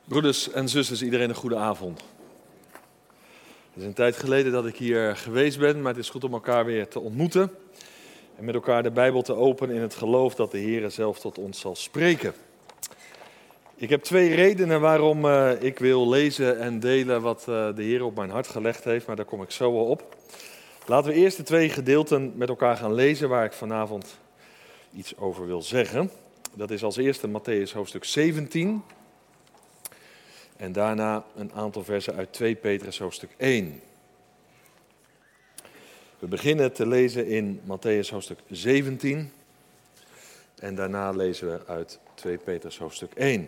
Broeders en zusters, iedereen een goede avond. Het is een tijd geleden dat ik hier geweest ben, maar het is goed om elkaar weer te ontmoeten. En met elkaar de Bijbel te openen in het geloof dat de Heer zelf tot ons zal spreken. Ik heb 2 redenen waarom ik wil lezen en delen wat de Heer op mijn hart gelegd heeft, maar daar kom ik zo wel op. Laten we eerst de 2 gedeelten met elkaar gaan lezen waar ik vanavond iets over wil zeggen. Dat is als eerste Mattheüs hoofdstuk 17... En daarna een aantal versen uit 2 Petrus hoofdstuk 1. We beginnen te lezen in Mattheüs hoofdstuk 17. En daarna lezen we uit 2 Petrus hoofdstuk 1.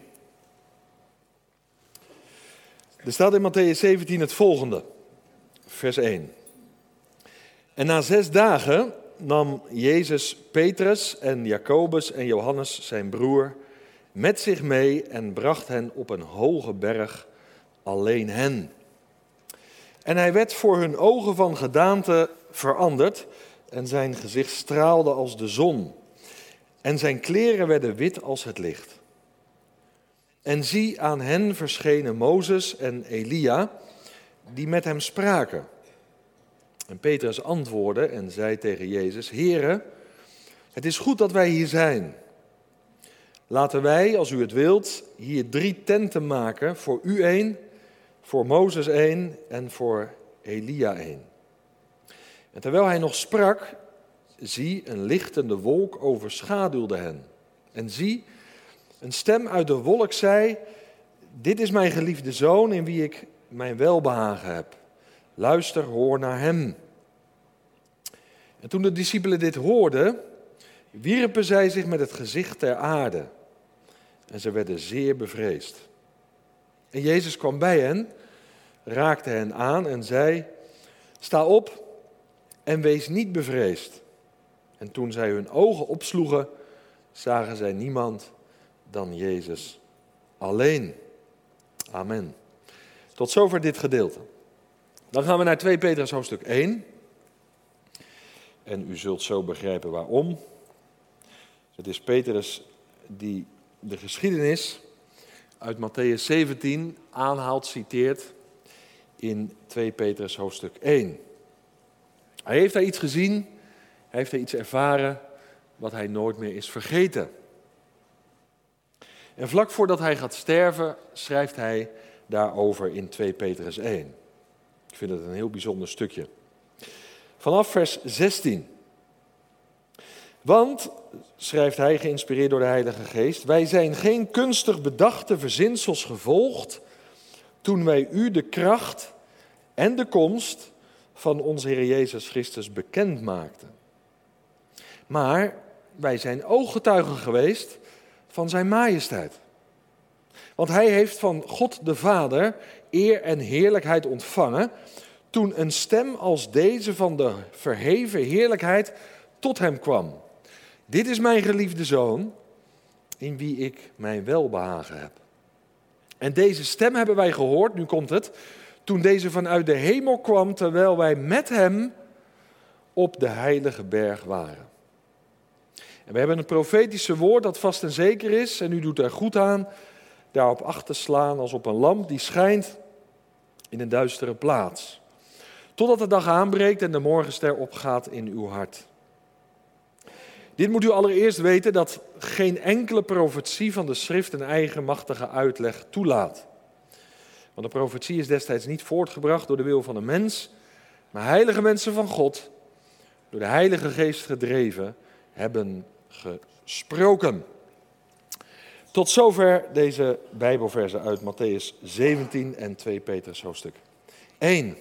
Er staat in Mattheüs 17 het volgende, vers 1. En na 6 dagen nam Jezus Petrus en Jacobus en Johannes zijn broer met zich mee en bracht hen op een hoge berg, alleen hen. En hij werd voor hun ogen van gedaante veranderd en zijn gezicht straalde als de zon. En zijn kleren werden wit als het licht. En zie, aan hen verschenen Mozes en Elia, die met hem spraken. En Petrus antwoordde en zei tegen Jezus: Heere, het is goed dat wij hier zijn. Laten wij, als u het wilt, hier 3 tenten maken, voor u 1, voor Mozes 1 en voor Elia 1. En terwijl hij nog sprak, zie, een lichtende wolk overschaduwde hen. En zie, een stem uit de wolk zei: dit is mijn geliefde zoon in wie ik mijn welbehagen heb. Luister, hoor naar hem. En toen de discipelen dit hoorden, wierpen zij zich met het gezicht ter aarde. En ze werden zeer bevreesd. En Jezus kwam bij hen, raakte hen aan en zei: sta op en wees niet bevreesd. En toen zij hun ogen opsloegen, zagen zij niemand dan Jezus alleen. Amen. Tot zover dit gedeelte. Dan gaan we naar 2 Petrus hoofdstuk 1. En u zult zo begrijpen waarom. Het is Petrus die de geschiedenis uit Mattheüs 17 aanhaalt, citeert in 2 Petrus hoofdstuk 1. Hij heeft daar iets gezien, hij heeft daar iets ervaren wat hij nooit meer is vergeten. En vlak voordat hij gaat sterven, schrijft hij daarover in 2 Petrus 1. Ik vind het een heel bijzonder stukje. Vanaf vers 16. Want, schrijft hij, geïnspireerd door de Heilige Geest, wij zijn geen kunstig bedachte verzinsels gevolgd toen wij u de kracht en de komst van onze Heer Jezus Christus bekend maakten. Maar wij zijn ooggetuigen geweest van zijn majesteit. Want hij heeft van God de Vader eer en heerlijkheid ontvangen toen een stem als deze van de verheven heerlijkheid tot hem kwam. Dit is mijn geliefde zoon, in wie ik mijn welbehagen heb. En deze stem hebben wij gehoord, nu komt het, toen deze vanuit de hemel kwam, terwijl wij met hem op de heilige berg waren. En we hebben een profetische woord dat vast en zeker is, en u doet er goed aan daarop acht te slaan als op een lamp die schijnt in een duistere plaats. Totdat de dag aanbreekt en de morgenster opgaat in uw hart. Dit moet u allereerst weten dat geen enkele profetie van de schrift een eigenmachtige uitleg toelaat. Want de profetie is destijds niet voortgebracht door de wil van een mens, maar heilige mensen van God, door de Heilige Geest gedreven, hebben gesproken. Tot zover deze Bijbelversen uit Mattheüs 17 en 2 Petrus hoofdstuk 1.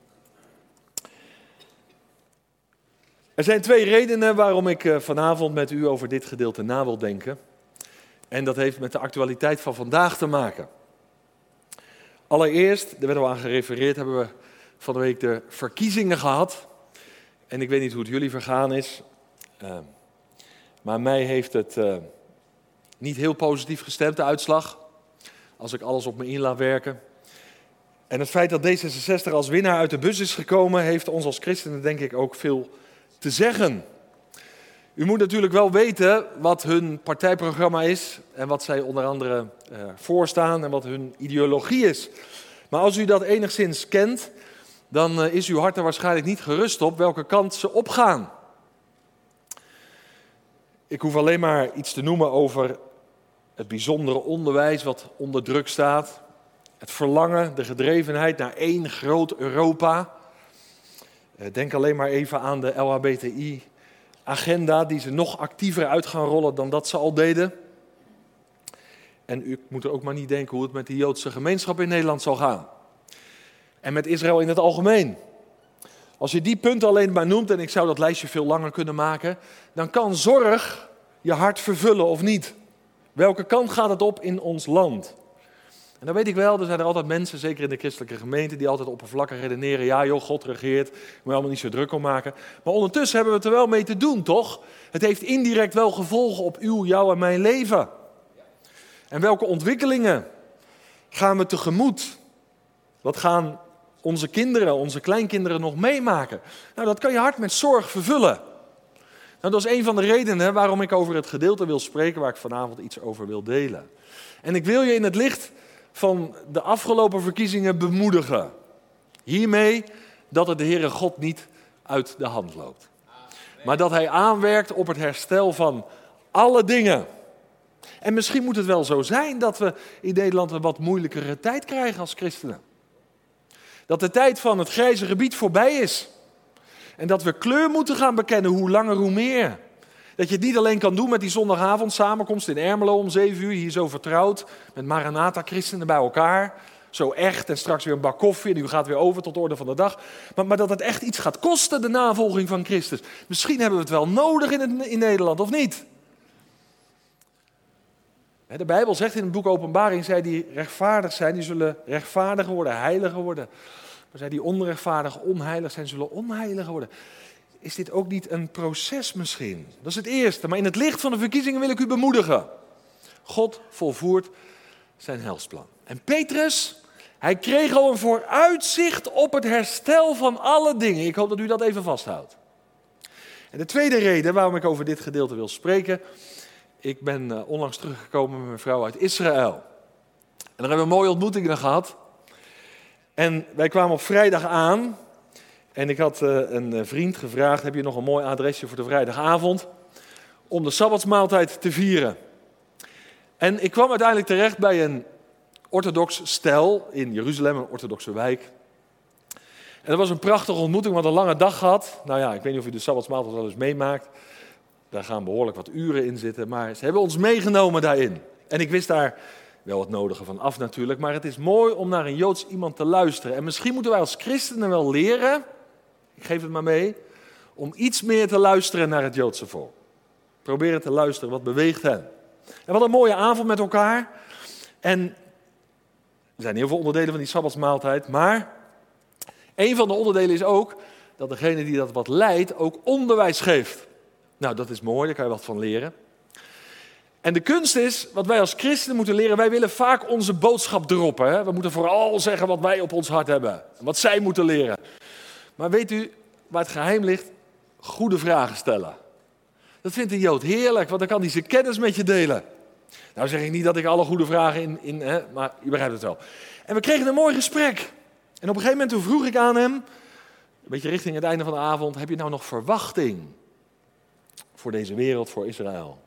Er zijn 2 redenen waarom ik vanavond met u over dit gedeelte na wil denken. En dat heeft met de actualiteit van vandaag te maken. Allereerst, daar werden we aan gerefereerd, hebben we van de week de verkiezingen gehad. En ik weet niet hoe het jullie vergaan is. Maar mij heeft het niet heel positief gestemd, de uitslag. Als ik alles op me in laat werken. En het feit dat D66 als winnaar uit de bus is gekomen, heeft ons als christenen denk ik ook veel te zeggen. U moet natuurlijk wel weten wat hun partijprogramma is en wat zij onder andere voorstaan en wat hun ideologie is. Maar als u dat enigszins kent, dan is uw hart er waarschijnlijk niet gerust op welke kant ze opgaan. Ik hoef alleen maar iets te noemen over het bijzondere onderwijs wat onder druk staat. Het verlangen, de gedrevenheid naar één groot Europa. Denk alleen maar even aan de LHBTI-agenda die ze nog actiever uit gaan rollen dan dat ze al deden. En u moet er ook maar niet denken hoe het met de Joodse gemeenschap in Nederland zal gaan. En met Israël in het algemeen. Als je die punten alleen maar noemt, en ik zou dat lijstje veel langer kunnen maken, dan kan zorg je hart vervullen of niet. Welke kant gaat het op in ons land? En dan weet ik wel, er zijn er altijd mensen, zeker in de christelijke gemeente, die altijd oppervlakkig redeneren. Ja joh, God regeert, moet je allemaal niet zo druk om maken. Maar ondertussen hebben we het er wel mee te doen, toch? Het heeft indirect wel gevolgen op uw, jouw en mijn leven. En welke ontwikkelingen gaan we tegemoet? Wat gaan onze kinderen, onze kleinkinderen nog meemaken? Nou, dat kan je hart met zorg vervullen. Nou, dat is een van de redenen waarom ik over het gedeelte wil spreken, waar ik vanavond iets over wil delen. En ik wil je in het licht van de afgelopen verkiezingen bemoedigen. Hiermee dat het de Heere God niet uit de hand loopt. Maar dat Hij aanwerkt op het herstel van alle dingen. En misschien moet het wel zo zijn dat we in Nederland een wat moeilijkere tijd krijgen als christenen. Dat de tijd van het grijze gebied voorbij is. En dat we kleur moeten gaan bekennen, hoe langer hoe meer. Dat je het niet alleen kan doen met die zondagavond samenkomst in Ermelo om 7 uur, hier zo vertrouwd, met Maranatha-christenen bij elkaar. Zo echt, en straks weer een bak koffie en u gaat weer over tot de orde van de dag. Maar dat het echt iets gaat kosten, de navolging van Christus. Misschien hebben we het wel nodig in Nederland, of niet? De Bijbel zegt in het boek Openbaring, zij die rechtvaardig zijn, die zullen rechtvaardiger worden, heiliger worden. Maar zij die onrechtvaardig, onheilig zijn, zullen onheiliger worden. Is dit ook niet een proces misschien? Dat is het eerste, maar in het licht van de verkiezingen wil ik u bemoedigen. God volvoert zijn heilsplan. En Petrus, hij kreeg al een vooruitzicht op het herstel van alle dingen. Ik hoop dat u dat even vasthoudt. En de tweede reden waarom ik over dit gedeelte wil spreken. Ik ben onlangs teruggekomen met mijn vrouw uit Israël. En daar hebben we mooie ontmoetingen gehad. En wij kwamen op vrijdag aan. En ik had een vriend gevraagd, heb je nog een mooi adresje voor de vrijdagavond? Om de sabbatsmaaltijd te vieren. En ik kwam uiteindelijk terecht bij een orthodox stel in Jeruzalem, een orthodoxe wijk. En dat was een prachtige ontmoeting, we hadden een lange dag gehad. Nou ja, ik weet niet of u de sabbatsmaaltijd wel eens meemaakt. Daar gaan behoorlijk wat uren in zitten, maar ze hebben ons meegenomen daarin. En ik wist daar wel het nodige van af natuurlijk, maar het is mooi om naar een Joods iemand te luisteren. En misschien moeten wij als christenen wel leren, ik geef het maar mee, om iets meer te luisteren naar het Joodse volk. Proberen te luisteren, wat beweegt hen. En we hadden een mooie avond met elkaar. En er zijn heel veel onderdelen van die sabbatsmaaltijd, maar een van de onderdelen is ook dat degene die dat wat leidt ook onderwijs geeft. Nou, dat is mooi, daar kan je wat van leren. En de kunst is, wat wij als christenen moeten leren, wij willen vaak onze boodschap droppen. Hè? We moeten vooral zeggen wat wij op ons hart hebben. En wat zij moeten leren. Maar weet u waar het geheim ligt? Goede vragen stellen. Dat vindt een Jood heerlijk, want dan kan hij zijn kennis met je delen. Nou zeg ik niet dat ik alle goede vragen maar je begrijpt het wel. En we kregen een mooi gesprek. En op een gegeven moment toen vroeg ik aan hem, een beetje richting het einde van de avond, heb je nou nog verwachting voor deze wereld, voor Israël?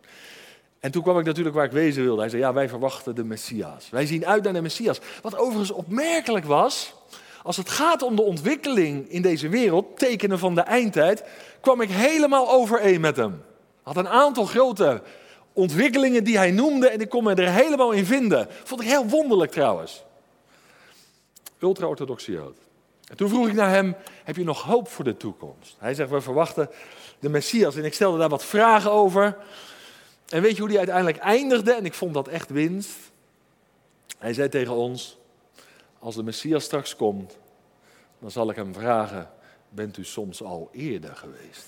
En toen kwam ik natuurlijk waar ik wezen wilde. Hij zei, ja, wij verwachten de Messias. Wij zien uit naar de Messias. Wat overigens opmerkelijk was, als het gaat om de ontwikkeling in deze wereld, tekenen van de eindtijd, kwam ik helemaal overeen met hem. Hij had een aantal grote ontwikkelingen die hij noemde en ik kon me er helemaal in vinden. Vond ik heel wonderlijk trouwens. Ultra-orthodoxe Jood. En toen vroeg ik naar hem, heb je nog hoop voor de toekomst? Hij zegt, we verwachten de Messias. En ik stelde daar wat vragen over. En weet je hoe die uiteindelijk eindigde? En ik vond dat echt winst. Hij zei tegen ons, als de Messias straks komt, dan zal ik hem vragen, bent u soms al eerder geweest?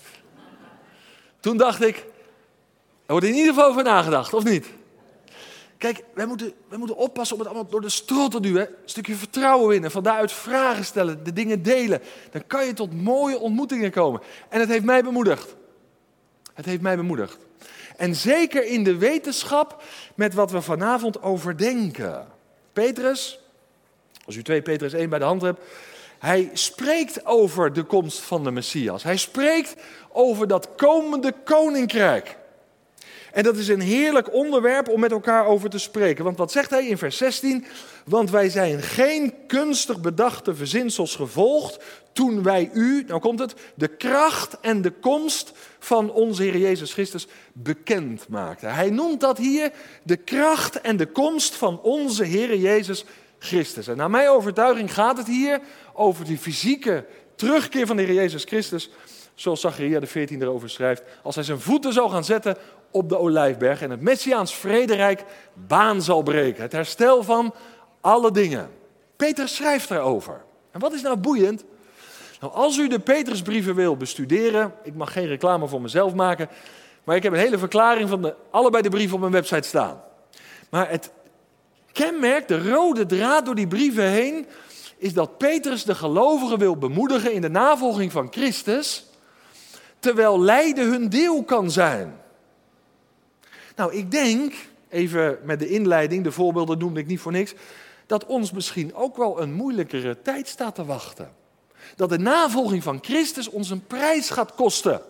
Toen dacht ik, er wordt in ieder geval over nagedacht, of niet? Kijk, wij moeten oppassen om het allemaal door de strot te duwen. Een stukje vertrouwen winnen, van daaruit vragen stellen, de dingen delen. Dan kan je tot mooie ontmoetingen komen. En het heeft mij bemoedigd. Het heeft mij bemoedigd. En zeker in de wetenschap met wat we vanavond overdenken. Petrus, als u 2 Petrus 1 bij de hand hebt, hij spreekt over de komst van de Messias. Hij spreekt over dat komende koninkrijk. En dat is een heerlijk onderwerp om met elkaar over te spreken. Want wat zegt hij in vers 16? Want wij zijn geen kunstig bedachte verzinsels gevolgd toen wij u, nou komt het, de kracht en de komst van onze Heer Jezus Christus bekend maakten. Hij noemt dat hier de kracht en de komst van onze Heer Jezus Christus. En naar mijn overtuiging gaat het hier over die fysieke terugkeer van de Heer Jezus Christus, zoals Zacharia de 14 erover schrijft, als hij zijn voeten zal gaan zetten op de Olijfberg en het Messiaans vrederijk baan zal breken. Het herstel van alle dingen. Petrus schrijft daarover. En wat is nou boeiend? Nou, als u de Petrusbrieven wil bestuderen, ik mag geen reclame voor mezelf maken, maar ik heb een hele verklaring van allebei de brieven op mijn website staan. Maar het kenmerk, de rode draad door die brieven heen, is dat Petrus de gelovigen wil bemoedigen in de navolging van Christus, terwijl lijden hun deel kan zijn. Nou, ik denk, even met de inleiding, de voorbeelden noemde ik niet voor niks, dat ons misschien ook wel een moeilijkere tijd staat te wachten. Dat de navolging van Christus ons een prijs gaat kosten.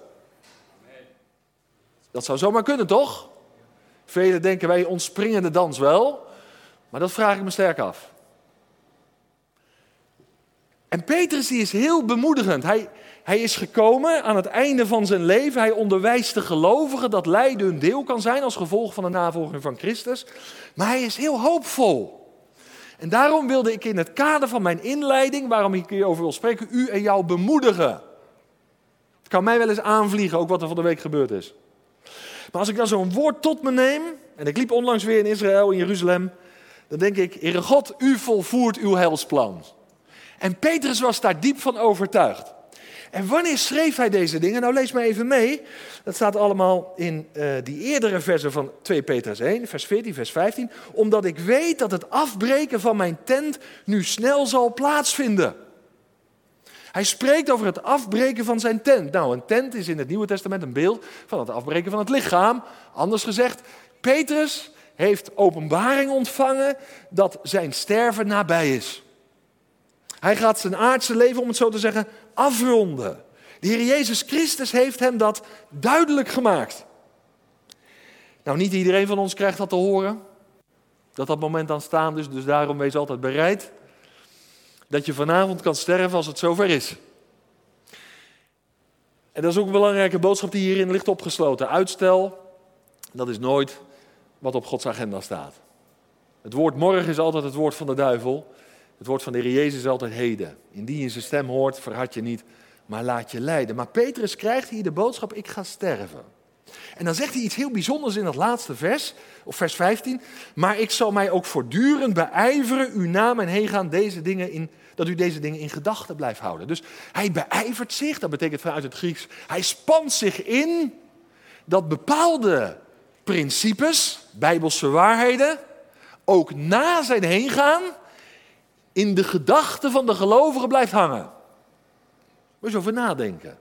Dat zou zomaar kunnen, toch? Velen denken wij ontspringen de dans wel, maar dat vraag ik me sterk af. En Petrus die is heel bemoedigend. Hij is gekomen aan het einde van zijn leven. Hij onderwijst de gelovigen dat lijden hun deel kan zijn als gevolg van de navolging van Christus. Maar hij is heel hoopvol. En daarom wilde ik in het kader van mijn inleiding, waarom ik hierover wil spreken, u en jou bemoedigen. Het kan mij wel eens aanvliegen, ook wat er van de week gebeurd is. Maar als ik dan zo'n woord tot me neem, en ik liep onlangs weer in Israël, in Jeruzalem, dan denk ik, Heere God, u volvoert uw heilsplan. En Petrus was daar diep van overtuigd. En wanneer schreef hij deze dingen? Nou, lees maar even mee. Dat staat allemaal in die eerdere versen van 2 Petrus 1, vers 14, vers 15. Omdat ik weet dat het afbreken van mijn tent nu snel zal plaatsvinden. Hij spreekt over het afbreken van zijn tent. Nou, een tent is in het Nieuwe Testament een beeld van het afbreken van het lichaam. Anders gezegd, Petrus heeft openbaring ontvangen dat zijn sterven nabij is. Hij gaat zijn aardse leven, om het zo te zeggen, afronden. De Heer Jezus Christus heeft hem dat duidelijk gemaakt. Nou, niet iedereen van ons krijgt dat te horen. Dat moment aanstaande is, dus daarom wees altijd bereid. Dat je vanavond kan sterven als het zover is. En dat is ook een belangrijke boodschap die hierin ligt opgesloten. Uitstel, dat is nooit wat op Gods agenda staat. Het woord morgen is altijd het woord van de duivel. Het woord van de Heer Jezus is altijd heden. Indien je zijn stem hoort, verhard je niet, maar laat je leiden. Maar Petrus krijgt hier de boodschap, ik ga sterven. En dan zegt hij iets heel bijzonders in dat laatste vers, of vers 15. Maar ik zal mij ook voortdurend beijveren uw naam en heen gaan dat u deze dingen in gedachten blijft houden. Dus hij beijvert zich, dat betekent vanuit het Grieks, hij spant zich in dat bepaalde principes, bijbelse waarheden, ook na zijn heengaan, in de gedachten van de gelovigen blijft hangen. Moet je over nadenken.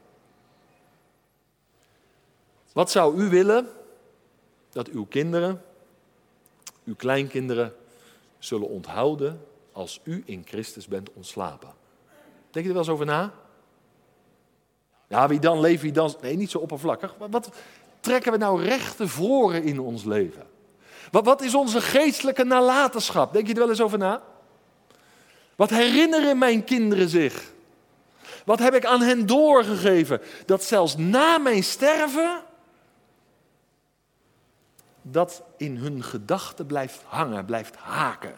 Wat zou u willen dat uw kinderen, uw kleinkinderen zullen onthouden als u in Christus bent ontslapen? Denk je er wel eens over na? Ja, wie dan leeft, wie dan... Nee, niet zo oppervlakkig. Wat trekken we nou recht tevoren in ons leven? Wat is onze geestelijke nalatenschap? Denk je er wel eens over na? Wat herinneren mijn kinderen zich? Wat heb ik aan hen doorgegeven? Dat zelfs na mijn sterven, dat in hun gedachten blijft hangen, blijft haken.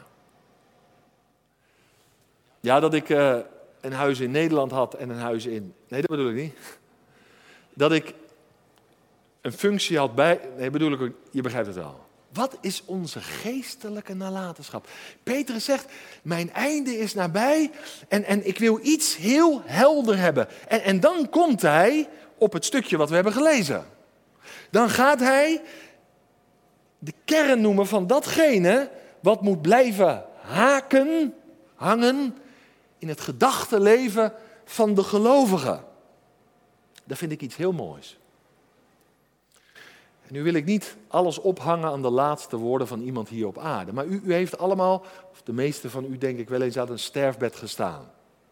Ja, dat ik een huis in Nederland had en een huis in... Nee, dat bedoel ik niet. Dat ik een functie had bij... Nee, bedoel ik ook... Je begrijpt het wel. Wat is onze geestelijke nalatenschap? Petrus zegt, mijn einde is nabij en ik wil iets heel helder hebben. En dan komt hij op het stukje wat we hebben gelezen. Dan gaat hij de kern noemen van datgene wat moet blijven hangen in het gedachtenleven van de gelovigen. Dat vind ik iets heel moois. En nu wil ik niet alles ophangen aan de laatste woorden van iemand hier op aarde. Maar u heeft allemaal, of de meeste van u denk ik wel eens, aan een sterfbed gestaan.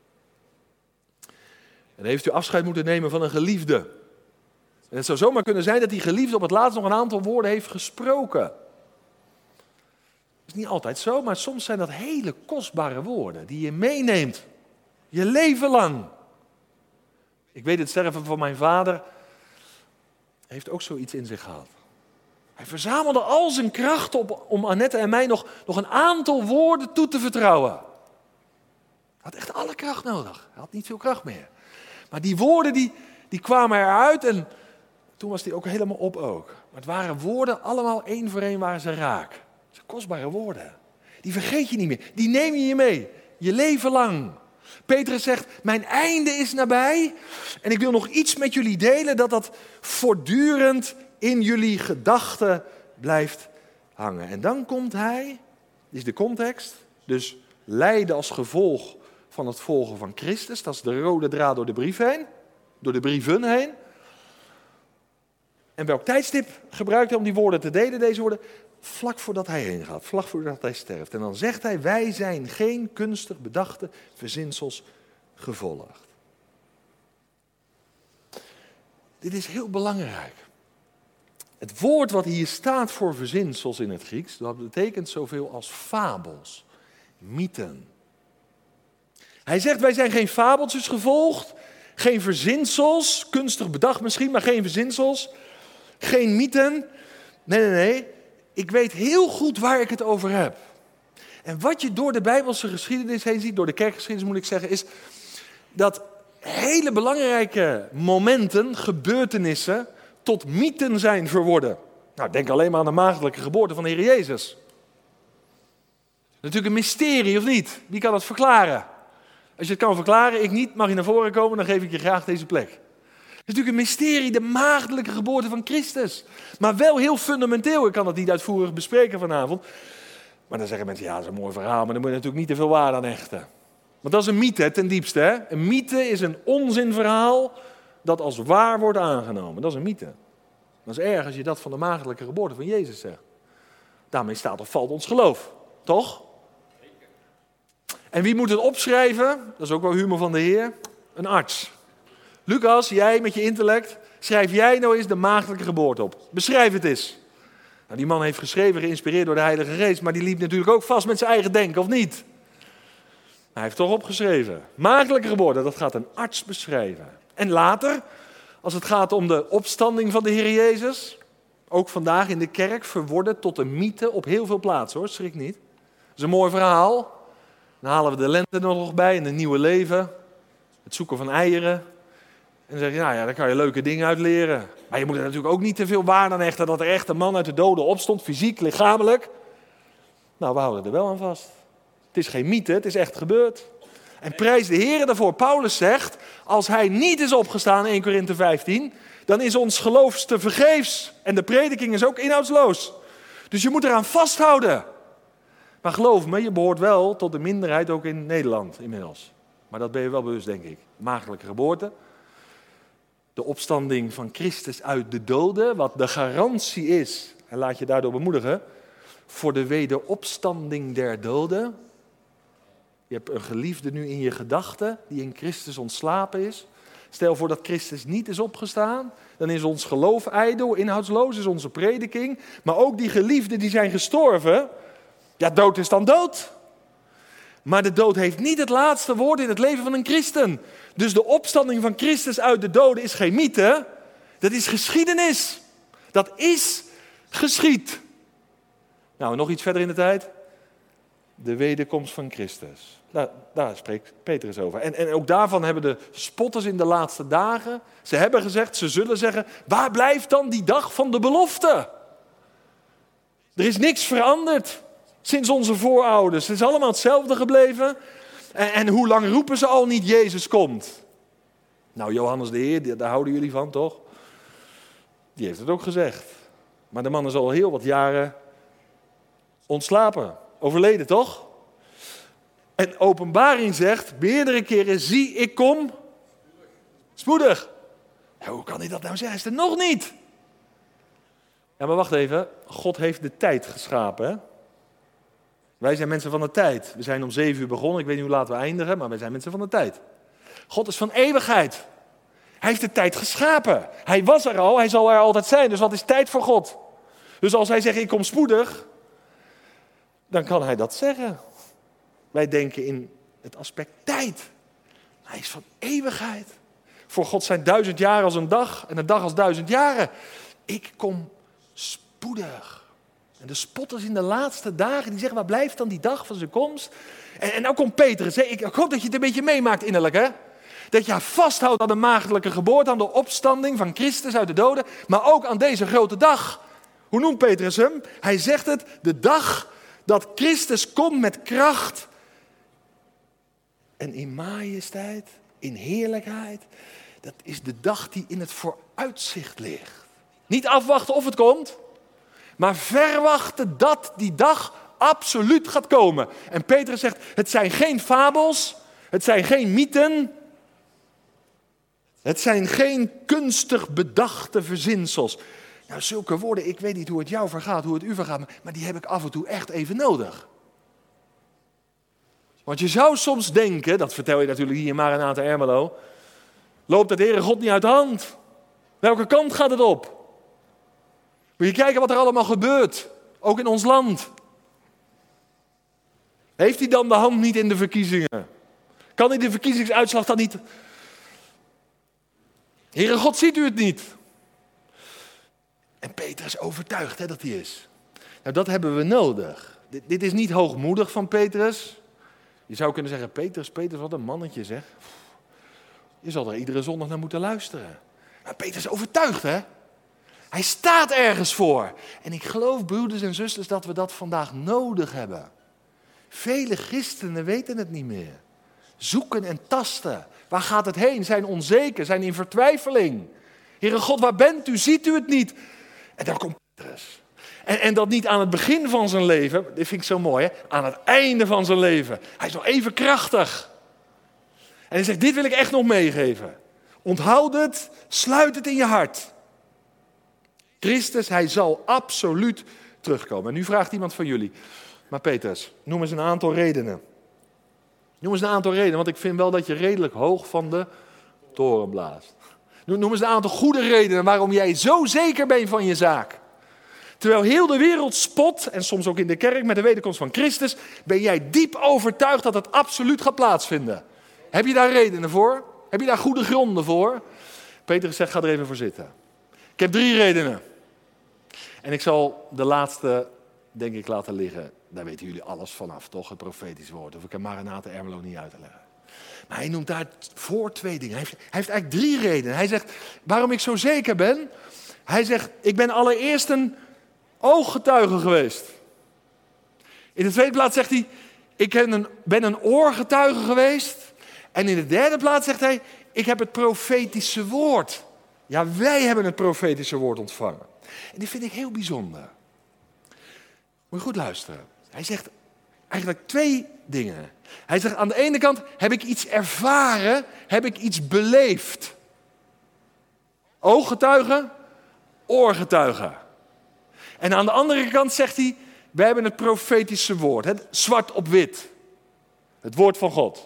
En heeft u afscheid moeten nemen van een geliefde. En het zou zomaar kunnen zijn dat die geliefde op het laatst nog een aantal woorden heeft gesproken. Dat is niet altijd zo, maar soms zijn dat hele kostbare woorden die je meeneemt. Je leven lang. Ik weet het sterven van mijn vader heeft ook zoiets in zich gehad. Hij verzamelde al zijn kracht op om Annette en mij nog een aantal woorden toe te vertrouwen. Hij had echt alle kracht nodig. Hij had niet veel kracht meer. Maar die woorden die kwamen eruit en toen was hij ook helemaal op ook. Maar het waren woorden, allemaal één voor één waren ze raak. Dat zijn kostbare woorden. Die vergeet je niet meer. Die neem je mee. Je leven lang. Petrus zegt, mijn einde is nabij. En ik wil nog iets met jullie delen dat voortdurend in jullie gedachten blijft hangen. En dan komt hij, dit is de context, dus lijden als gevolg van het volgen van Christus. Dat is de rode draad door de brief heen, door de brieven heen. En welk tijdstip gebruikt hij om die woorden te delen, deze woorden? Vlak voordat hij heen gaat, vlak voordat hij sterft. En dan zegt hij, wij zijn geen kunstig bedachte verzinsels gevolgd. Dit is heel belangrijk. Het woord wat hier staat voor verzinsels in het Grieks, dat betekent zoveel als fabels, mythen. Hij zegt, wij zijn geen fabeltjes gevolgd, geen verzinsels, kunstig bedacht misschien, maar geen verzinsels, geen mythen. Nee. Ik weet heel goed waar ik het over heb. En wat je door de Bijbelse geschiedenis heen ziet, door de kerkgeschiedenis moet ik zeggen, is dat hele belangrijke momenten, gebeurtenissen, tot mythen zijn verworden. Nou, denk alleen maar aan de maagdelijke geboorte van de Heer Jezus. Natuurlijk een mysterie, of niet? Wie kan het verklaren? Als je het kan verklaren, ik niet, mag je naar voren komen, dan geef ik je graag deze plek. Het is natuurlijk een mysterie, de maagdelijke geboorte van Christus. Maar wel heel fundamenteel, ik kan het niet uitvoerig bespreken vanavond. Maar dan zeggen mensen, ja, dat is een mooi verhaal, maar dan moet je natuurlijk niet te veel waarde aan hechten. Want dat is een mythe, ten diepste. Hè? Een mythe is een onzinverhaal dat als waar wordt aangenomen. Dat is een mythe. Dat is erg als je dat van de maagdelijke geboorte van Jezus zegt. Daarmee staat of valt ons geloof, toch? En wie moet het opschrijven? Dat is ook wel humor van de Heer. Een arts. Lucas, jij met je intellect, schrijf jij nou eens de maagdelijke geboorte op. Beschrijf het eens. Nou, die man heeft geschreven, geïnspireerd door de Heilige Geest, maar die liep natuurlijk ook vast met zijn eigen denken, of niet? Hij heeft toch opgeschreven. Maagdelijke geboorte, dat gaat een arts beschrijven. En later, als het gaat om de opstanding van de Heer Jezus, ook vandaag in de kerk, verworden tot een mythe op heel veel plaatsen, hoor, schrik niet. Dat is een mooi verhaal. Dan halen we de lente er nog bij en een nieuwe leven. Het zoeken van eieren. En dan zeg je, nou ja, daar kan je leuke dingen uit leren. Maar je moet er natuurlijk ook niet te veel waarde aan hechten dat er echt een man uit de doden opstond, fysiek, lichamelijk. Nou, we houden er wel aan vast. Het is geen mythe, het is echt gebeurd. En prijs de Heer daarvoor. Paulus zegt, als hij niet is opgestaan, 1 Korinthe 15, dan is ons geloof te vergeefs. En de prediking is ook inhoudsloos. Dus je moet eraan vasthouden. Maar geloof me, je behoort wel tot de minderheid ook in Nederland inmiddels. Maar dat ben je wel bewust, denk ik. Maagdelijke geboorte. De opstanding van Christus uit de doden, wat de garantie is, en laat je daardoor bemoedigen, voor de wederopstanding der doden. Je hebt een geliefde nu in je gedachten, die in Christus ontslapen is. Stel voor dat Christus niet is opgestaan, dan is ons geloof ijdel, inhoudsloos is onze prediking. Maar ook die geliefden die zijn gestorven, ja, dood is dan dood. Maar de dood heeft niet het laatste woord in het leven van een christen. Dus de opstanding van Christus uit de doden is geen mythe. Dat is geschiedenis. Dat is geschied. Nou, nog iets verder in de tijd. De wederkomst van Christus. Daar spreekt Petrus over. En ook daarvan hebben de spotters in de laatste dagen, ze hebben gezegd, ze zullen zeggen, waar blijft dan die dag van de belofte? Er is niks veranderd. Sinds onze voorouders. Het is allemaal hetzelfde gebleven. En hoe lang roepen ze al niet Jezus komt? Nou, Johannes de Heer, daar houden jullie van, toch? Die heeft het ook gezegd. Maar de man is al heel wat jaren ontslapen. Overleden, toch? En Openbaring zegt meerdere keren, zie, ik kom spoedig. Ja, hoe kan hij dat nou zeggen? Is er nog niet? Ja, maar wacht even. God heeft de tijd geschapen, hè? Wij zijn mensen van de tijd. We zijn om 7 uur begonnen. Ik weet niet hoe laat we eindigen, maar wij zijn mensen van de tijd. God is van eeuwigheid. Hij heeft de tijd geschapen. Hij was er al, hij zal er altijd zijn. Dus wat is tijd voor God? Dus als hij zegt, ik kom spoedig, dan kan hij dat zeggen. Wij denken in het aspect tijd. Hij is van eeuwigheid. Voor God zijn 1000 jaar als een dag en een dag als 1000 jaren. Ik kom spoedig. En de spotters in de laatste dagen, die zeggen, waar blijft dan die dag van zijn komst? En nou komt Petrus. Hè? Ik hoop dat je het een beetje meemaakt innerlijk, hè? Dat je vasthoudt aan de maagdelijke geboorte, aan de opstanding van Christus uit de doden, maar ook aan deze grote dag. Hoe noemt Petrus hem? Hij zegt het, de dag dat Christus komt met kracht en in majesteit, in heerlijkheid. Dat is de dag die in het vooruitzicht ligt. Niet afwachten of het komt, maar verwachten dat die dag absoluut gaat komen. En Petrus zegt, het zijn geen fabels, het zijn geen mythen, het zijn geen kunstig bedachte verzinsels. Nou, zulke woorden, ik weet niet hoe het jou vergaat, hoe het u vergaat, maar die heb ik af en toe echt even nodig. Want je zou soms denken, dat vertel je natuurlijk hier in Maranatha Ermelo, loopt het Heere God niet uit de hand? Welke kant gaat het op? Moet je kijken wat er allemaal gebeurt, ook in ons land. Heeft hij dan de hand niet in de verkiezingen? Kan hij de verkiezingsuitslag dan niet? Heere God, ziet u het niet? En Peter is overtuigd dat hij is. Nou, dat hebben we nodig. Dit is niet hoogmoedig van Petrus. Je zou kunnen zeggen, Petrus, wat een mannetje zeg. Je zal er iedere zondag naar moeten luisteren. Maar Peter is overtuigd, hè? Hij staat ergens voor. En ik geloof, broeders en zusters, dat we dat vandaag nodig hebben. Vele christenen weten het niet meer. Zoeken en tasten. Waar gaat het heen? Zijn onzeker, zijn in vertwijfeling. Heere God, waar bent u? Ziet u het niet? En daar komt Petrus. En dat niet aan het begin van zijn leven, dit vind ik zo mooi, hè? Aan het einde van zijn leven. Hij is nog even krachtig. En hij zegt, dit wil ik echt nog meegeven. Onthoud het, sluit het in je hart. Christus, hij zal absoluut terugkomen. En nu vraagt iemand van jullie, maar Petrus, noem eens een aantal redenen. Noem eens een aantal redenen, want ik vind wel dat je redelijk hoog van de toren blaast. Noem eens een aantal goede redenen waarom jij zo zeker bent van je zaak. Terwijl heel de wereld spot, en soms ook in de kerk met de wederkomst van Christus, ben jij diep overtuigd dat het absoluut gaat plaatsvinden. Heb je daar redenen voor? Heb je daar goede gronden voor? Petrus zegt, ga er even voor zitten. Ik heb 3 redenen. En ik zal de laatste, denk ik, laten liggen. Daar weten jullie alles vanaf, toch? Het profetisch woord. Of ik heb Maranatha Ermelo niet uit te leggen. Maar hij noemt daar voor 2 dingen. Hij heeft eigenlijk 3 redenen. Hij zegt, waarom ik zo zeker ben. Hij zegt, ik ben allereerst een ooggetuige geweest. In de tweede plaats zegt hij, ik ben een oorgetuige geweest. En in de derde plaats zegt hij, ik heb het profetische woord. Ja, wij hebben het profetische woord ontvangen. En die vind ik heel bijzonder. Moet je goed luisteren. Hij zegt eigenlijk 2 dingen. Hij zegt, aan de ene kant heb ik iets ervaren, heb ik iets beleefd. Ooggetuige, oorgetuige. En aan de andere kant zegt hij, wij hebben het profetische woord. Het zwart op wit. Het woord van God.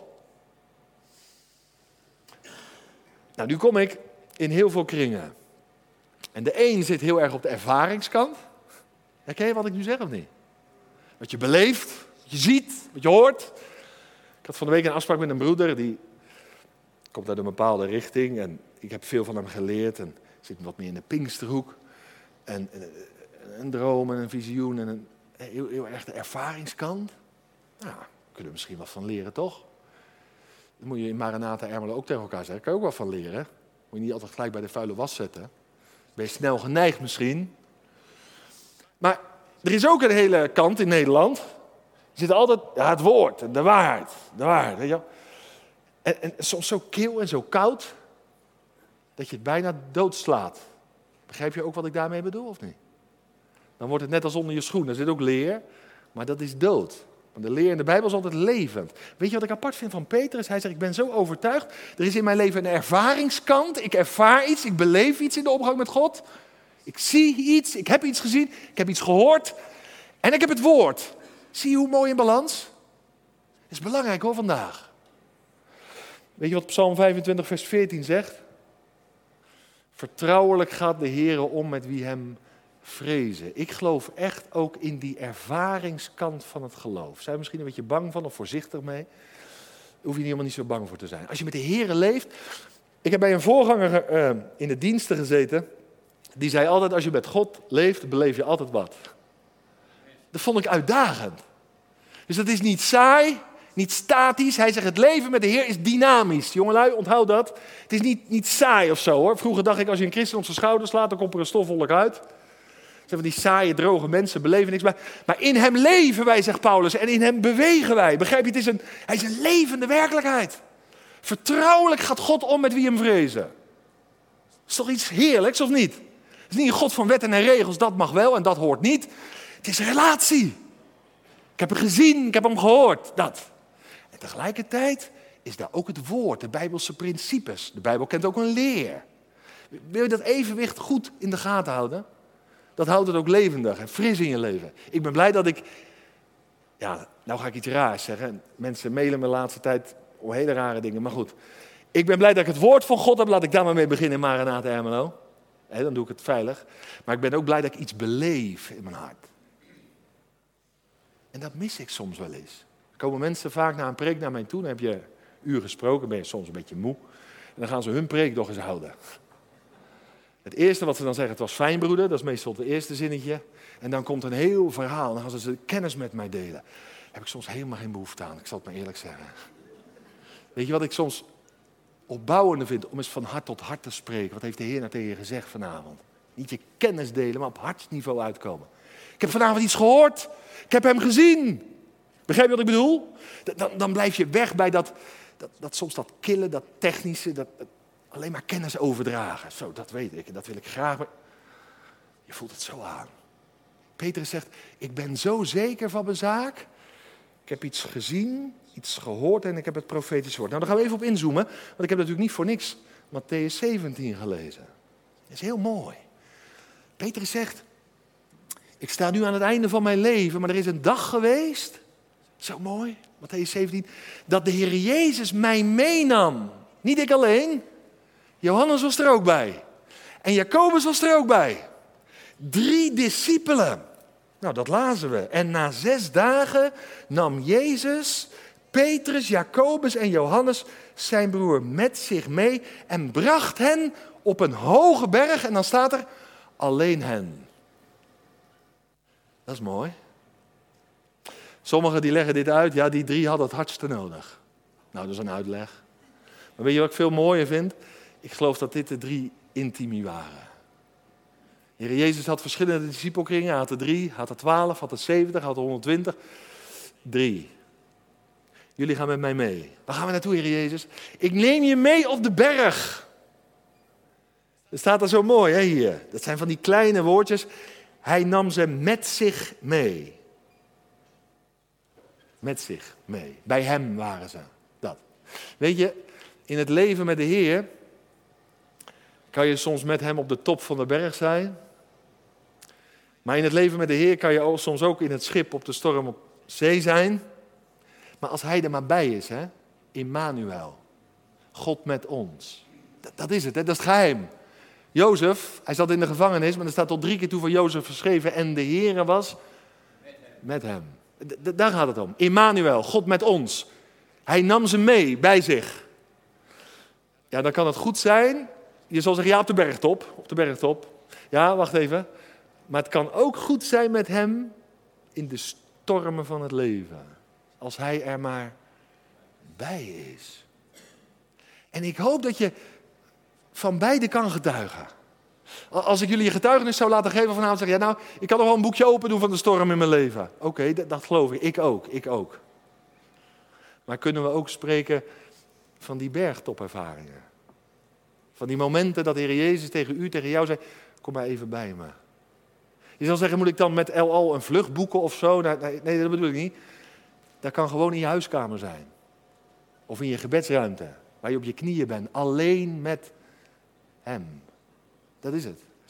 Nou, nu kom ik in heel veel kringen. En de een zit heel erg op de ervaringskant. Herken je wat ik nu zeg of niet? Wat je beleeft, wat je ziet, wat je hoort. Ik had van de week een afspraak met een broeder, die komt uit een bepaalde richting. En ik heb veel van hem geleerd en zit wat meer in de Pinksterhoek. En een droom en een visioen en een heel erg de ervaringskant. Nou, daar kunnen we misschien wat van leren, toch? Dat moet je in Maranatha Ermelo ook tegen elkaar zeggen. Daar kan je ook wat van leren. Moet je niet altijd gelijk bij de vuile was zetten. Ben je snel geneigd misschien. Maar er is ook een hele kant in Nederland. Er zit altijd het woord, de waarheid. De waarheid, weet je wel. En soms zo kil en zo koud, dat je het bijna doodslaat. Begrijp je ook wat ik daarmee bedoel, of niet? Dan wordt het net als onder je schoen. Er zit ook leer, maar dat is dood. Want de leer in de Bijbel is altijd levend. Weet je wat ik apart vind van Petrus? Hij zegt, ik ben zo overtuigd. Er is in mijn leven een ervaringskant. Ik ervaar iets, ik beleef iets in de omgang met God. Ik zie iets, ik heb iets gezien, ik heb iets gehoord en ik heb het woord. Zie je hoe mooi in balans? Dat is belangrijk hoor vandaag. Weet je wat Psalm 25 vers 14 zegt? Vertrouwelijk gaat de Heere om met wie hem vrezen. Ik geloof echt ook in die ervaringskant van het geloof. Zijn we misschien een beetje bang van of voorzichtig mee? Daar hoef je helemaal niet zo bang voor te zijn. Als je met de Heere leeft. Ik heb bij een voorganger in de diensten gezeten. Die zei altijd, als je met God leeft, beleef je altijd wat. Dat vond ik uitdagend. Dus dat is niet saai, niet statisch. Hij zegt, het leven met de Heer is dynamisch. Jongelui, onthoud dat. Het is niet saai of zo hoor. Vroeger dacht ik, als je een christen op zijn schouder slaat, dan komt er een stofwolk uit. Van die saaie, droge mensen beleven niks. Maar in hem leven wij, zegt Paulus. En in hem bewegen wij. Begrijp je, hij is een levende werkelijkheid. Vertrouwelijk gaat God om met wie hem vrezen. Dat is toch iets heerlijks, of niet? Het is niet een God van wetten en regels, dat mag wel en dat hoort niet. Het is een relatie. Ik heb hem gezien, ik heb hem gehoord, dat. En tegelijkertijd is daar ook het woord, de Bijbelse principes. De Bijbel kent ook een leer. Wil je dat evenwicht goed in de gaten houden? Dat houdt het ook levendig en fris in je leven. Ik ben blij dat ik... Ja, nou ga ik iets raars zeggen. Mensen mailen me de laatste tijd om hele rare dingen, maar goed. Ik ben blij dat ik het woord van God heb. Laat ik daar maar mee beginnen in Maranatha Ermelo. Dan doe ik het veilig. Maar ik ben ook blij dat ik iets beleef in mijn hart. En dat mis ik soms wel eens. Er komen mensen vaak na een preek naar mij toe. Dan heb je een uur gesproken, ben je soms een beetje moe. En dan gaan ze hun preek nog eens houden. Het eerste wat ze dan zeggen, het was fijn broeder. Dat is meestal het eerste zinnetje. En dan komt een heel verhaal. Dan gaan ze kennis met mij delen. Daar heb ik soms helemaal geen behoefte aan. Ik zal het maar eerlijk zeggen. Weet je wat ik soms opbouwender vind? Om eens van hart tot hart te spreken. Wat heeft de Heer nou tegen je gezegd vanavond? Niet je kennis delen, maar op hartsniveau uitkomen. Ik heb vanavond iets gehoord. Ik heb hem gezien. Begrijp je wat ik bedoel? Dan blijf je weg bij dat soms dat killen, dat technische, dat alleen maar kennis overdragen. Zo, dat weet ik en dat wil ik graag. Maar je voelt het zo aan. Petrus zegt, ik ben zo zeker van mijn zaak. Ik heb iets gezien, iets gehoord en ik heb het profetisch woord. Nou, daar gaan we even op inzoomen, want ik heb natuurlijk niet voor niks Mattheüs 17 gelezen. Dat is heel mooi. Petrus zegt, ik sta nu aan het einde van mijn leven, maar er is een dag geweest, zo mooi, Mattheüs 17, dat de Heer Jezus mij meenam. Niet ik alleen, Johannes was er ook bij. En Jacobus was er ook bij. 3 discipelen. Nou, dat lazen we. En na 6 dagen nam Jezus, Petrus, Jacobus en Johannes zijn broer met zich mee en bracht hen op een hoge berg. En dan staat er, alleen hen. Dat is mooi. Sommigen die leggen dit uit, ja, die 3 hadden het hardste nodig. Nou, dat is een uitleg. Maar weet je wat ik veel mooier vind? Ik geloof dat dit de 3 intimi waren. Heer Jezus had verschillende discipelkringen. Hij had er 3, had er 12, had er 70, had er 120. 3. Jullie gaan met mij mee. Waar gaan we naartoe, Heer Jezus? Ik neem je mee op de berg. Dat staat er zo mooi, hè, hier. Dat zijn van die kleine woordjes. Hij nam ze met zich mee. Met zich mee. Bij hem waren ze. Dat. Weet je, in het leven met de Heer kan je soms met hem op de top van de berg zijn. Maar in het leven met de Heer kan je soms ook in het schip op de storm op zee zijn. Maar als hij er maar bij is, hè? Immanuel. God met ons. Dat is het, hè? Dat is het geheim. Jozef, hij zat in de gevangenis, maar er staat tot 3 keer toe van Jozef geschreven. En de Heer was met hem. Daar gaat het om. Immanuel, God met ons. Hij nam ze mee bij zich. Ja, dan kan het goed zijn. Je zal zeggen, ja, op de bergtop. Op de bergtop. Ja, wacht even. Maar het kan ook goed zijn met hem in de stormen van het leven. Als hij er maar bij is. En ik hoop dat je van beide kan getuigen. Als ik jullie je getuigenis zou laten geven vanavond, zeg je, ja, nou, ik kan nog wel een boekje open doen van de storm in mijn leven. Oké, dat geloof ik. Ik ook. Maar kunnen we ook spreken van die bergtopervaringen? Van die momenten dat de Heer Jezus tegen jou zei, kom maar even bij me. Je zal zeggen, moet ik dan met El Al een vlucht boeken of zo? Nee, dat bedoel ik niet. Dat kan gewoon in je huiskamer zijn. Of in je gebedsruimte, waar je op je knieën bent. Alleen met hem. Dat is het.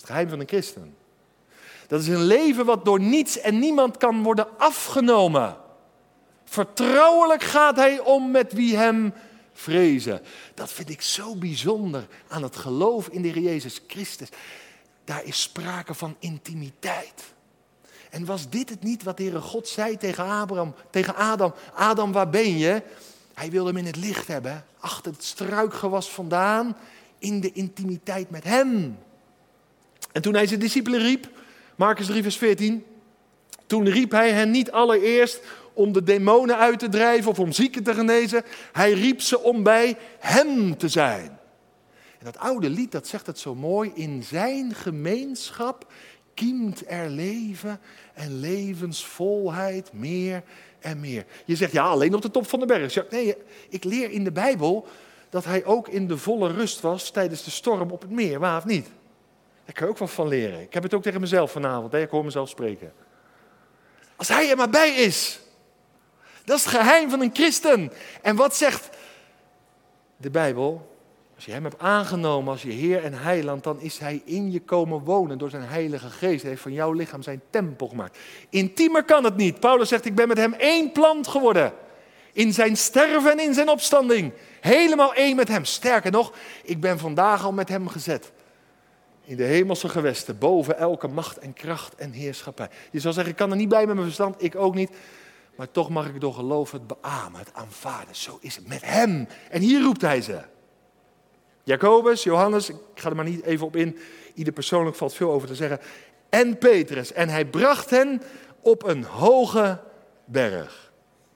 het geheim van een christen. Dat is een leven wat door niets en niemand kan worden afgenomen. Vertrouwelijk gaat hij om met wie hem vrezen. Dat vind ik zo bijzonder aan het geloof in de Heer Jezus Christus. Daar is sprake van intimiteit. En was dit het niet wat de Heere God zei tegen Adam? Adam, waar ben je? Hij wilde hem in het licht hebben, achter het struikgewas vandaan, in de intimiteit met hem. En toen hij zijn discipelen riep, Markus 3 vers 14, toen riep hij hen niet allereerst om de demonen uit te drijven of om zieken te genezen. Hij riep ze om bij hem te zijn. En dat oude lied, dat zegt het zo mooi, in zijn gemeenschap kiemt er leven en levensvolheid meer en meer. Je zegt, ja, alleen op de top van de berg. Nee, ik leer in de Bijbel dat hij ook in de volle rust was tijdens de storm op het meer. Waar of niet? Daar kan je ook wat van leren. Ik heb het ook tegen mezelf vanavond. Hè? Ik hoor mezelf spreken. Als hij er maar bij is. Dat is het geheim van een christen. En wat zegt de Bijbel? Als je hem hebt aangenomen als je Heer en Heiland, dan is hij in je komen wonen door zijn Heilige Geest. Hij heeft van jouw lichaam zijn tempel gemaakt. Intiemer kan het niet. Paulus zegt, ik ben met hem één plant geworden. In zijn sterven en in zijn opstanding. Helemaal één met hem. Sterker nog, ik ben vandaag al met hem gezet. In de hemelse gewesten, boven elke macht en kracht en heerschappij. Je zal zeggen, ik kan er niet bij met mijn verstand, ik ook niet. Maar toch mag ik door geloof het beamen, het aanvaarden. Zo is het met hem. En hier roept hij ze. Jacobus, Johannes, ik ga er maar niet even op in. Ieder persoonlijk valt veel over te zeggen. En Petrus. En hij bracht hen op een hoge berg.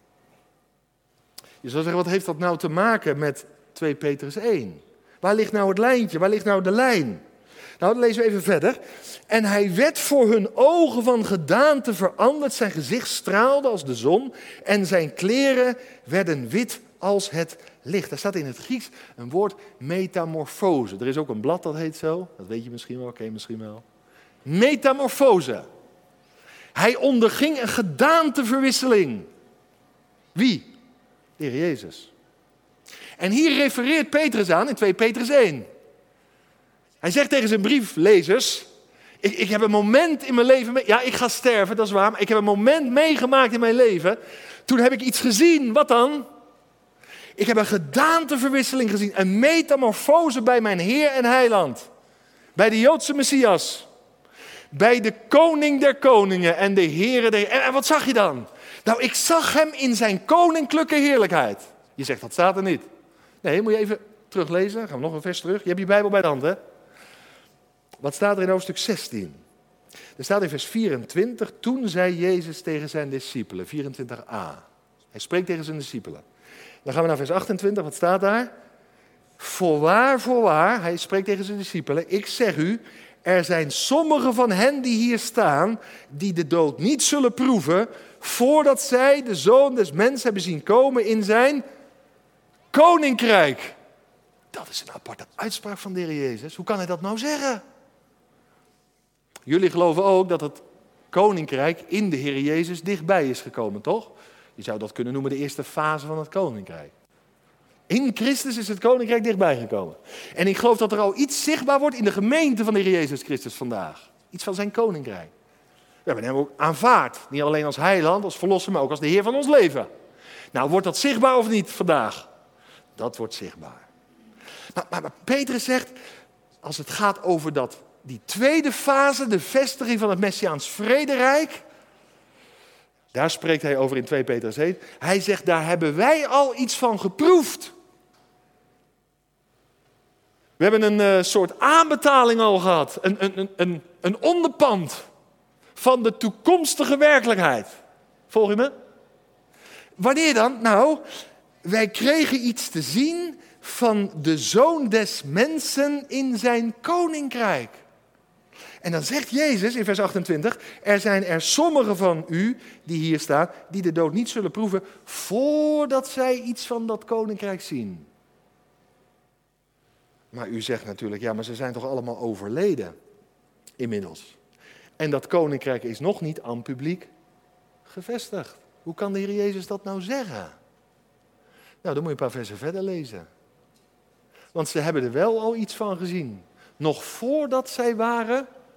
Je zou zeggen, wat heeft dat nou te maken met 2 Petrus 1? Waar ligt nou het lijntje? Waar ligt nou de lijn? Nou, dan lezen we even verder. En hij werd voor hun ogen van gedaante veranderd. Zijn gezicht straalde als de zon. En zijn kleren werden wit als het licht. Daar staat in het Grieks een woord metamorfose. Er is ook een blad dat heet zo. Dat weet je misschien wel, ken je misschien wel. Metamorfose. Hij onderging een gedaanteverwisseling. Wie? De Heer Jezus. En hier refereert Petrus aan in 2 Petrus 1. Hij zegt tegen zijn brieflezers, ik heb een moment in mijn leven, ja, ik ga sterven, dat is waar, maar ik heb een moment meegemaakt in mijn leven. Toen heb ik iets gezien, wat dan? Ik heb een gedaanteverwisseling gezien, een metamorfose bij mijn Heer en Heiland. Bij de Joodse Messias. Bij de koning der koningen en de Heere der... En wat zag je dan? Nou, ik zag hem in zijn koninklijke heerlijkheid. Je zegt, dat staat er niet. Nee, moet je even teruglezen. Gaan we nog een vers terug. Je hebt je Bijbel bij de hand, hè? Wat staat er in hoofdstuk 16? Er staat in vers 24, toen zei Jezus tegen zijn discipelen, 24a. Hij spreekt tegen zijn discipelen. Dan gaan we naar vers 28, wat staat daar? Voorwaar, hij spreekt tegen zijn discipelen, ik zeg u, er zijn sommigen van hen die hier staan, die de dood niet zullen proeven, voordat zij de Zoon des Mensen hebben zien komen in zijn koninkrijk. Dat is een aparte uitspraak van de Heer Jezus. Hoe kan hij dat nou zeggen? Jullie geloven ook dat het koninkrijk in de Heer Jezus dichtbij is gekomen, toch? Je zou dat kunnen noemen de eerste fase van het koninkrijk. In Christus is het koninkrijk dichtbij gekomen. En ik geloof dat er al iets zichtbaar wordt in de gemeente van de Heer Jezus Christus vandaag. Iets van zijn koninkrijk. We hebben hem ook aanvaard. Niet alleen als heiland, als verlosser, maar ook als de Heer van ons leven. Nou, wordt dat zichtbaar of niet vandaag? Dat wordt zichtbaar. Maar Petrus zegt, als het gaat over die tweede fase, de vestiging van het Messiaans vrederijk, daar spreekt hij over in 2 Petrus 1. Hij zegt, daar hebben wij al iets van geproefd. We hebben een soort aanbetaling al gehad. Een onderpand van de toekomstige werkelijkheid. Volg je me? Wanneer dan? Nou, wij kregen iets te zien van de Zoon des Mensen in zijn koninkrijk. En dan zegt Jezus in vers 28, er zijn er sommigen van u die hier staan, die de dood niet zullen proeven, voordat zij iets van dat koninkrijk zien. Maar u zegt natuurlijk, ja, maar ze zijn toch allemaal overleden inmiddels. En dat koninkrijk is nog niet aan publiek gevestigd. Hoe kan de Heer Jezus dat nou zeggen? Nou, dan moet je een paar versen verder lezen. Want ze hebben er wel al iets van gezien. Nog voordat zij waren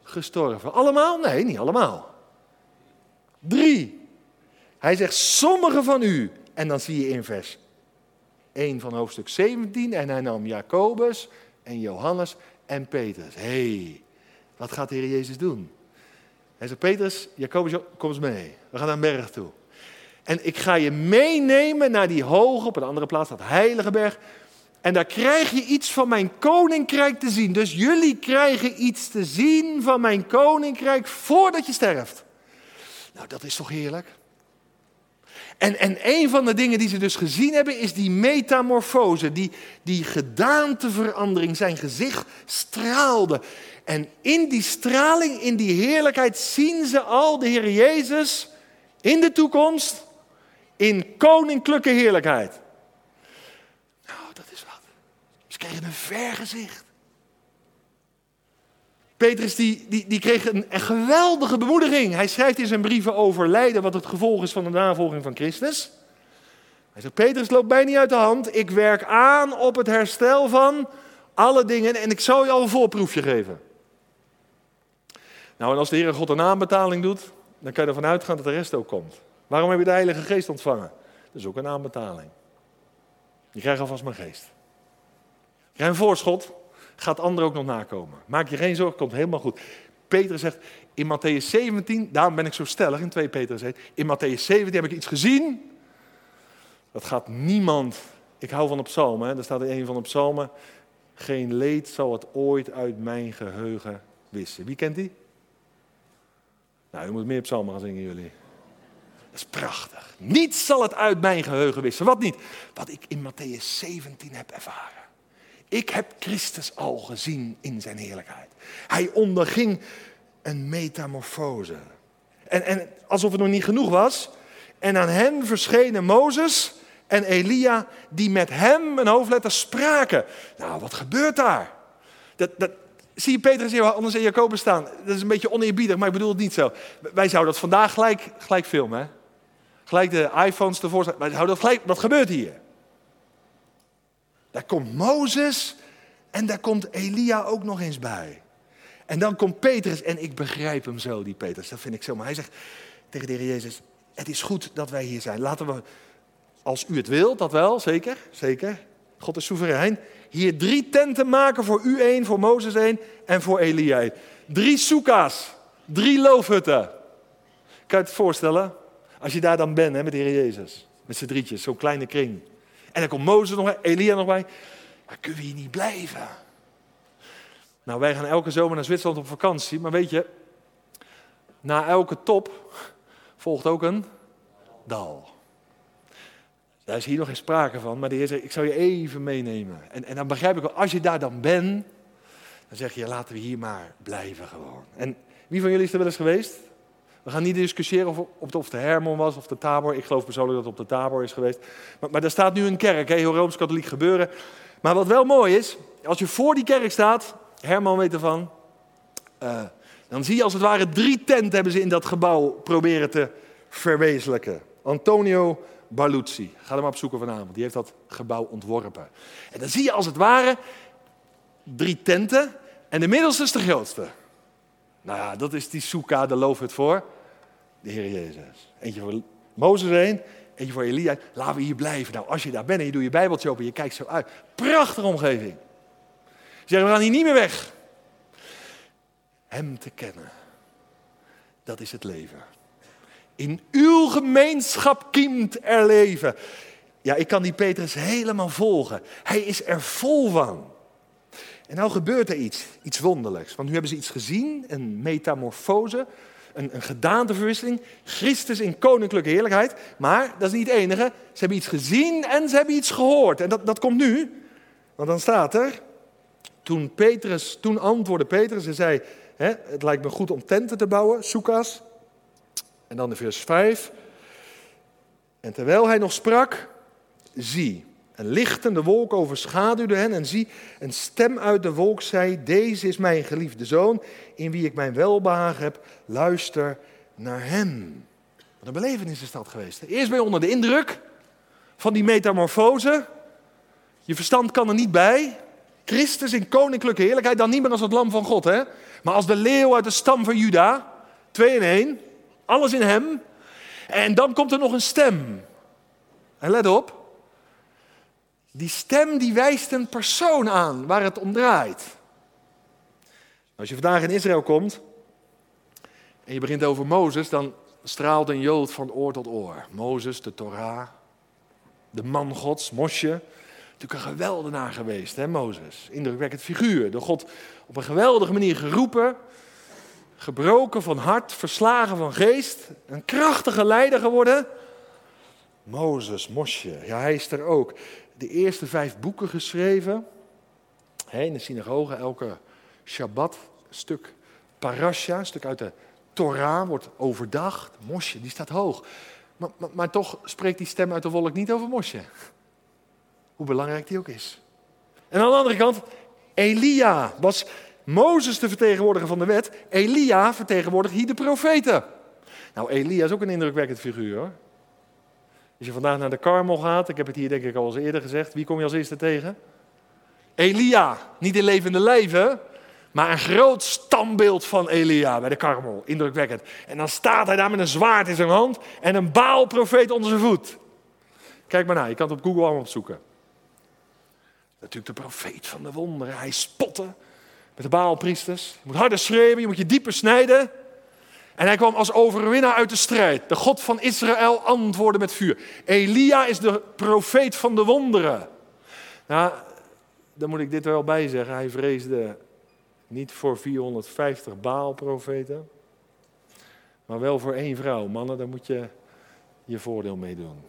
gestorven. Allemaal? Nee, niet allemaal. 3. Hij zegt, sommigen van u. En dan zie je in vers 1 van hoofdstuk 17. En hij nam Jacobus en Johannes en Petrus. Wat gaat de Heer Jezus doen? Hij zegt, Petrus, Jacobus, kom eens mee. We gaan naar een berg toe. En ik ga je meenemen naar die hoge, op een andere plaats, dat heilige berg. En daar krijg je iets van mijn koninkrijk te zien. Dus jullie krijgen iets te zien van mijn koninkrijk voordat je sterft. Nou, dat is toch heerlijk? En een van de dingen die ze dus gezien hebben is die metamorfose, die gedaanteverandering. Zijn gezicht straalde. En in die straling, in die heerlijkheid zien ze al de Heer Jezus in de toekomst in koninklijke heerlijkheid. Nou, dat is wat. Ze kregen een vergezicht. Petrus die kreeg een geweldige bemoediging. Hij schrijft in zijn brieven over lijden wat het gevolg is van de navolging van Christus. Hij zegt, Petrus, loopt mij niet uit de hand. Ik werk aan op het herstel van alle dingen en ik zal je al een voorproefje geven. Nou, en als de Heere God een aanbetaling doet, dan kan je ervan uitgaan dat de rest ook komt. Waarom heb je de Heilige Geest ontvangen? Dat is ook een aanbetaling. Je krijgt alvast mijn geest. Je krijgt een voorschot. Gaat anderen ook nog nakomen. Maak je geen zorgen, komt helemaal goed. Petrus zegt in Mattheüs 17, daarom ben ik zo stellig in 2 Petrus 1. In Mattheüs 17 heb ik iets gezien. Dat gaat niemand. Ik hou van de psalmen. Hè? Daar staat er een van de psalmen. Geen leed zal het ooit uit mijn geheugen wissen. Wie kent die? Nou, u moet meer psalmen gaan zingen jullie. Dat is prachtig. Niets zal het uit mijn geheugen wissen. Wat niet? Wat ik in Mattheüs 17 heb ervaren. Ik heb Christus al gezien in zijn heerlijkheid. Hij onderging een metamorfose. En alsof het nog niet genoeg was. En aan hem verschenen Mozes en Elia die met hem, een hoofdletter, spraken. Nou, wat gebeurt daar? Dat zie je Petrus en Johannes en Jacobus staan. Dat is een beetje oneerbiedig, maar ik bedoel het niet zo. Wij zouden dat vandaag gelijk filmen. Hè? Gelijk de iPhones ervoor. Wij zouden dat gelijk. Wat gebeurt hier? Daar komt Mozes en daar komt Elia ook nog eens bij. En dan komt Petrus en ik begrijp hem zo, die Petrus. Dat vind ik zo. Maar hij zegt tegen de Heer Jezus, het is goed dat wij hier zijn. Laten we, als u het wilt, dat wel, zeker. God is soeverein. Hier 3 tenten maken, voor u 1, voor Mozes 1 en voor Elia 1. 3 soeka's, 3 loofhutten. Kan je het voorstellen? Als je daar dan bent met de Heer Jezus. Met z'n drietjes, zo'n kleine kring. En dan komt Mozes nog bij, Elia nog bij. Maar kunnen we hier niet blijven? Nou, wij gaan elke zomer naar Zwitserland op vakantie. Maar weet je, na elke top volgt ook een dal. Daar is hier nog geen sprake van. Maar de Heer zegt, ik zal je even meenemen. En dan begrijp ik wel, als je daar dan bent, dan zeg je, laten we hier maar blijven gewoon. En wie van jullie is er wel eens geweest? We gaan niet discussiëren of het de Hermon was of de Tabor. Ik geloof persoonlijk dat het op de Tabor is geweest. Maar daar staat nu een kerk, heel Rooms-Katholiek gebeuren. Maar wat wel mooi is, als je voor die kerk staat, Herman weet ervan, dan zie je als het ware 3 tenten hebben ze in dat gebouw proberen te verwezenlijken. Antonio Baluzzi, ga hem opzoeken vanavond, die heeft dat gebouw ontworpen. En dan zie je als het ware 3 tenten en de middelste is de grootste. Nou ja, dat is die soeka, de loofhut voor de Heer Jezus. Eentje voor Mozes 1, eentje voor Elia. Laten we hier blijven. Nou, als je daar bent en je doet je Bijbeltje open, je kijkt zo uit. Prachtige omgeving. Ze zeggen, we gaan hier niet meer weg. Hem te kennen, dat is het leven. In uw gemeenschap kiemt er leven. Ja, ik kan die Petrus helemaal volgen. Hij is er vol van. En nou gebeurt er iets wonderlijks. Want nu hebben ze iets gezien, een metamorfose, een gedaanteverwisseling. Christus in koninklijke heerlijkheid. Maar dat is niet het enige. Ze hebben iets gezien en ze hebben iets gehoord. En dat komt nu. Want dan staat er, toen antwoordde Petrus en zei, het lijkt me goed om tenten te bouwen, soeka's. En dan in vers 5. En terwijl hij nog sprak, zie, een lichtende wolk overschaduwde hen en zie, een stem uit de wolk zei, deze is mijn geliefde zoon, in wie ik mijn welbehagen heb, luister naar hem. Wat een belevenis is dat geweest. Eerst ben je onder de indruk van die metamorfose. Je verstand kan er niet bij. Christus in koninklijke heerlijkheid, dan niet meer als het lam van God, hè? Maar als de leeuw uit de stam van Juda. 2 in 1. Alles in hem. En dan komt er nog een stem. En let op. Die stem die wijst een persoon aan waar het om draait. Als je vandaag in Israël komt en je begint over Mozes, dan straalt een Jood van oor tot oor. Mozes, de Torah, de man Gods, Mosje. Natuurlijk een geweldenaar geweest, hè, Mozes. Indrukwekkend figuur. Door God op een geweldige manier geroepen. Gebroken van hart, verslagen van geest. Een krachtige leider geworden. Mozes, Mosje, ja, hij is er ook. De eerste 5 boeken geschreven. In de synagoge, elke Shabbat, een stuk parasha, een stuk uit de Torah wordt overdacht. Mosje, die staat hoog. Maar toch spreekt die stem uit de wolk niet over Mosje. Hoe belangrijk die ook is. En aan de andere kant, Elia was Mozes de vertegenwoordiger van de wet. Elia vertegenwoordigt hier de profeten. Nou, Elia is ook een indrukwekkend figuur, hoor. Als je vandaag naar de Karmel gaat, ik heb het hier denk ik al eens eerder gezegd, wie kom je als eerste tegen? Elia, niet in levende lijven, maar een groot standbeeld van Elia bij de Karmel. Indrukwekkend. En dan staat hij daar met een zwaard in zijn hand en een Baal-profeet onder zijn voet. Kijk maar naar, je kan het op Google allemaal opzoeken. Natuurlijk de profeet van de wonderen. Hij spotte met de Baalpriesters. Je moet harder schreeuwen, je moet je dieper snijden. En hij kwam als overwinnaar uit de strijd. De God van Israël antwoordde met vuur. Elia is de profeet van de wonderen. Nou, daar moet ik dit wel bij zeggen. Hij vreesde niet voor 450 Baal-profeten. Maar wel voor 1 vrouw. Mannen, daar moet je je voordeel mee doen.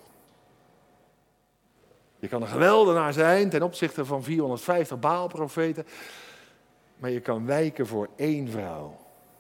Je kan een geweldenaar zijn ten opzichte van 450 Baal-profeten. Maar je kan wijken voor 1 vrouw.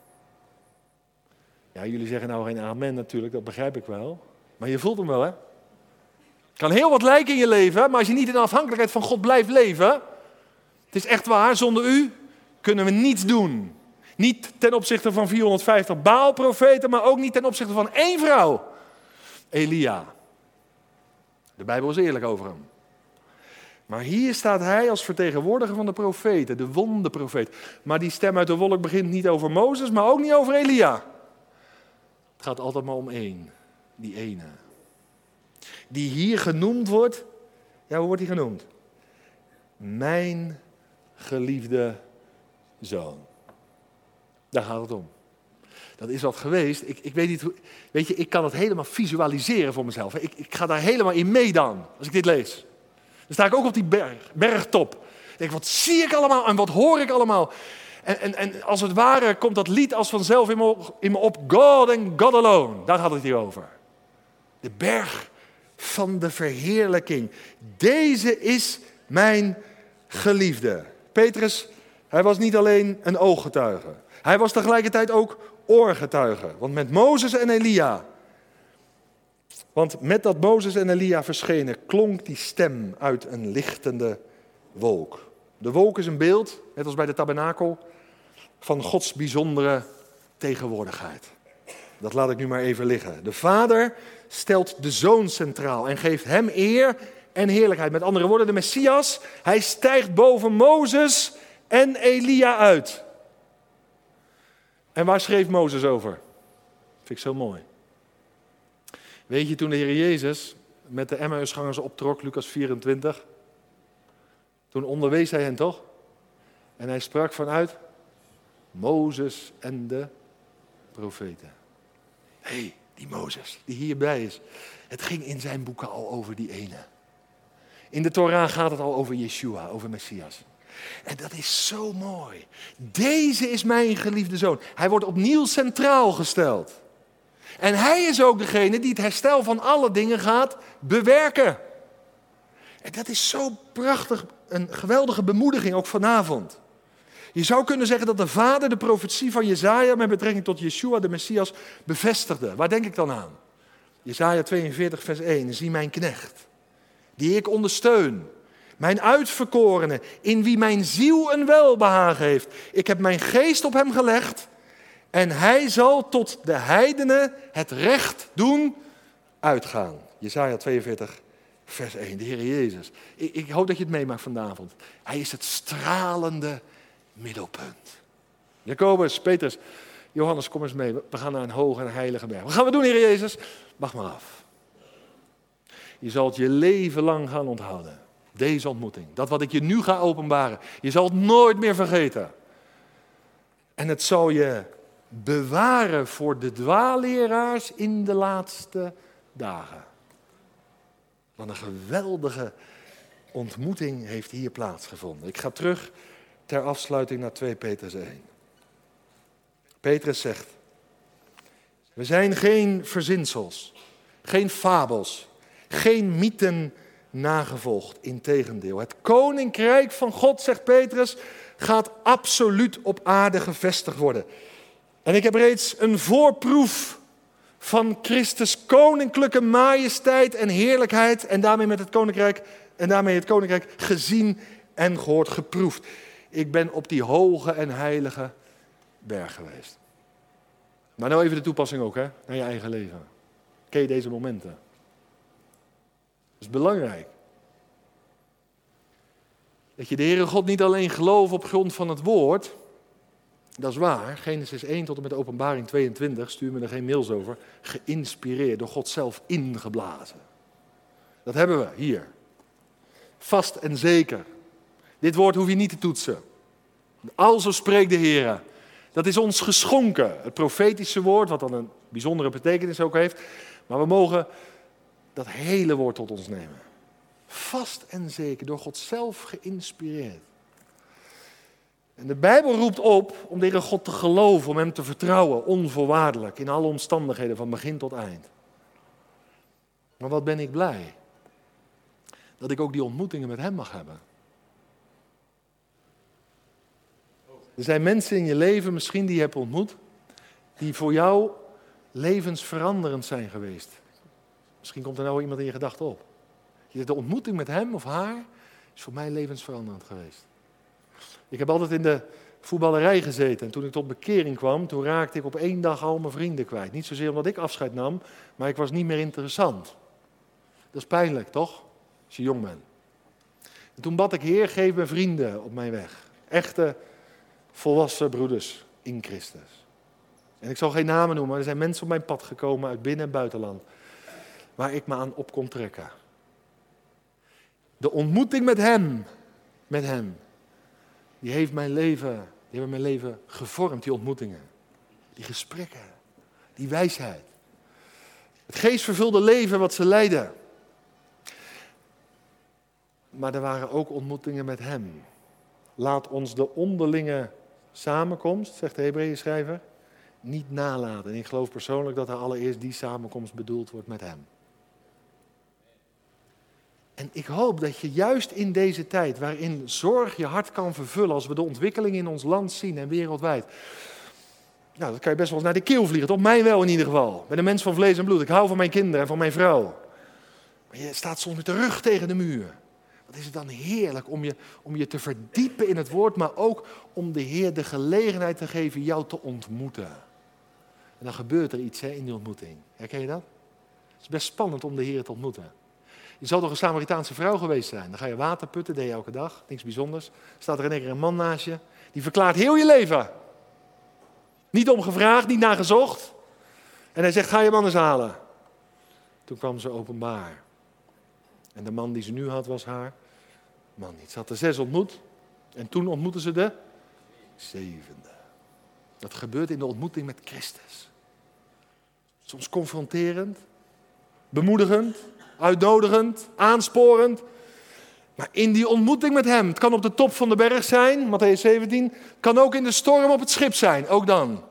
Ja, jullie zeggen nou geen amen natuurlijk, dat begrijp ik wel. Maar je voelt hem wel, hè? Het kan heel wat lijken in je leven, maar als je niet in de afhankelijkheid van God blijft leven. Het is echt waar, zonder u kunnen we niets doen. Niet ten opzichte van 450 Baal-profeten, maar ook niet ten opzichte van 1 vrouw. Elia. De Bijbel is eerlijk over hem. Maar hier staat hij als vertegenwoordiger van de profeten, de wonderprofeet. Maar die stem uit de wolk begint niet over Mozes, maar ook niet over Elia. Het gaat altijd maar om 1, die ene. Die hier genoemd wordt, ja, hoe wordt hij genoemd? Mijn geliefde zoon. Daar gaat het om. Dat is wat geweest. Ik weet niet hoe, weet je, ik kan het helemaal visualiseren voor mezelf. Ik ga daar helemaal in mee dan, als ik dit lees. Dan sta ik ook op die bergtop. Ik denk, wat zie ik allemaal en wat hoor ik allemaal? En als het ware komt dat lied als vanzelf in me op. God and God alone. Daar gaat het hier over. De berg van de verheerlijking. Deze is mijn geliefde. Petrus, hij was niet alleen een ooggetuige. Hij was tegelijkertijd ook oorgetuige. Want met Mozes en Elia... Want met dat Mozes en Elia verschenen, klonk die stem uit een lichtende wolk. De wolk is een beeld, net als bij de tabernakel, van Gods bijzondere tegenwoordigheid. Dat laat ik nu maar even liggen. De Vader stelt de Zoon centraal en geeft hem eer en heerlijkheid. Met andere woorden, de Messias, hij stijgt boven Mozes en Elia uit. En waar schreef Mozes over? Vind ik zo mooi. Weet je, toen de Heer Jezus met de Emmausgangers optrok, Lucas 24, toen onderwees hij hen toch? En hij sprak vanuit Mozes en de profeten. Hé, die Mozes, die hierbij is. Het ging in zijn boeken al over die ene. In de Torah gaat het al over Yeshua, over Messias. En dat is zo mooi. Deze is mijn geliefde zoon. Hij wordt opnieuw centraal gesteld. En hij is ook degene die het herstel van alle dingen gaat bewerken. En dat is zo prachtig, een geweldige bemoediging ook vanavond. Je zou kunnen zeggen dat de Vader de profetie van Jesaja met betrekking tot Yeshua, de Messias, bevestigde. Waar denk ik dan aan? Jesaja 42 vers 1. Zie mijn knecht, die ik ondersteun. Mijn uitverkorene, in wie mijn ziel een welbehagen heeft. Ik heb mijn geest op hem gelegd. En hij zal tot de heidenen het recht doen uitgaan. Jesaja 42, vers 1, de Heer Jezus. Ik hoop dat je het meemaakt vanavond. Hij is het stralende middelpunt. Jacobus, Petrus, Johannes, kom eens mee. We gaan naar een hoge en heilige berg. Wat gaan we doen, Heer Jezus? Wacht maar af. Je zal het je leven lang gaan onthouden. Deze ontmoeting. Dat wat ik je nu ga openbaren. Je zal het nooit meer vergeten. En het zal je bewaren voor de dwaalleraars in de laatste dagen. Wat een geweldige ontmoeting heeft hier plaatsgevonden. Ik ga terug ter afsluiting naar 2 Petrus 1. Petrus zegt: we zijn geen verzinsels, geen fabels, geen mythen nagevolgd. Integendeel, het koninkrijk van God, zegt Petrus, gaat absoluut op aarde gevestigd worden. En ik heb reeds een voorproef van Christus koninklijke majesteit en heerlijkheid en daarmee het koninkrijk gezien en gehoord, geproefd. Ik ben op die hoge en heilige berg geweest. Maar nou even de toepassing ook, hè, naar je eigen leven. Ken je deze momenten? Dat is belangrijk. Dat je de Heere God niet alleen gelooft op grond van het woord. Dat is waar. Genesis 1 tot en met Openbaring 22, stuur me er geen mails over. Geïnspireerd, door God zelf ingeblazen. Dat hebben we hier. Vast en zeker. Dit woord hoef je niet te toetsen. Alzo spreekt de Heere. Dat is ons geschonken. Het profetische woord, wat dan een bijzondere betekenis ook heeft. Maar we mogen dat hele woord tot ons nemen. Vast en zeker, door God zelf geïnspireerd. En de Bijbel roept op om de Heere God te geloven, om hem te vertrouwen, onvoorwaardelijk, in alle omstandigheden, van begin tot eind. Maar wat ben ik blij dat ik ook die ontmoetingen met hem mag hebben. Er zijn mensen in je leven misschien die je hebt ontmoet, die voor jou levensveranderend zijn geweest. Misschien komt er nou iemand in je gedachten op. De ontmoeting met hem of haar is voor mij levensveranderend geweest. Ik heb altijd in de voetballerij gezeten en toen ik tot bekering kwam, toen raakte ik op 1 dag al mijn vrienden kwijt. Niet zozeer omdat ik afscheid nam, maar ik was niet meer interessant. Dat is pijnlijk, toch? Als je jong bent. En toen bad ik: Heer, geef me vrienden op mijn weg. Echte, volwassen broeders in Christus. En ik zal geen namen noemen, maar er zijn mensen op mijn pad gekomen uit binnen- en buitenland, waar ik me aan op kon trekken. De ontmoeting met hem, die hebben mijn leven gevormd, die ontmoetingen. Die gesprekken, die wijsheid. Het geestvervulde leven wat ze leidden. Maar er waren ook ontmoetingen met hem. Laat ons de onderlinge samenkomst, zegt de Hebreeënschrijver, niet nalaten. En ik geloof persoonlijk dat er allereerst die samenkomst bedoeld wordt met hem. En ik hoop dat je juist in deze tijd, waarin zorg je hart kan vervullen, als we de ontwikkeling in ons land zien en wereldwijd. Nou, dan kan je best wel eens naar de keel vliegen, toch? Mij wel in ieder geval. Ik ben een mens van vlees en bloed. Ik hou van mijn kinderen en van mijn vrouw. Maar je staat soms met de rug tegen de muur. Wat is het dan heerlijk om je te verdiepen in het woord, maar ook om de Heer de gelegenheid te geven jou te ontmoeten. En dan gebeurt er iets in die ontmoeting. Herken je dat? Het is best spannend om de Heer te ontmoeten. Je zal toch een Samaritaanse vrouw geweest zijn. Dan ga je water putten, deed je elke dag, niks bijzonders. Staat er in één keer een man naast je, die verklaart heel je leven. Niet om gevraagd, niet naar gezocht. En hij zegt: ga je man eens halen. Toen kwam ze openbaar. En de man die ze nu had, was haar man niet. Ze had er 6 ontmoet. En toen ontmoette ze de 7e. Dat gebeurt in de ontmoeting met Christus. Soms confronterend, bemoedigend, uitnodigend, aansporend. Maar in die ontmoeting met hem, het kan op de top van de berg zijn, Mattheüs 17, kan ook in de storm op het schip zijn, ook dan.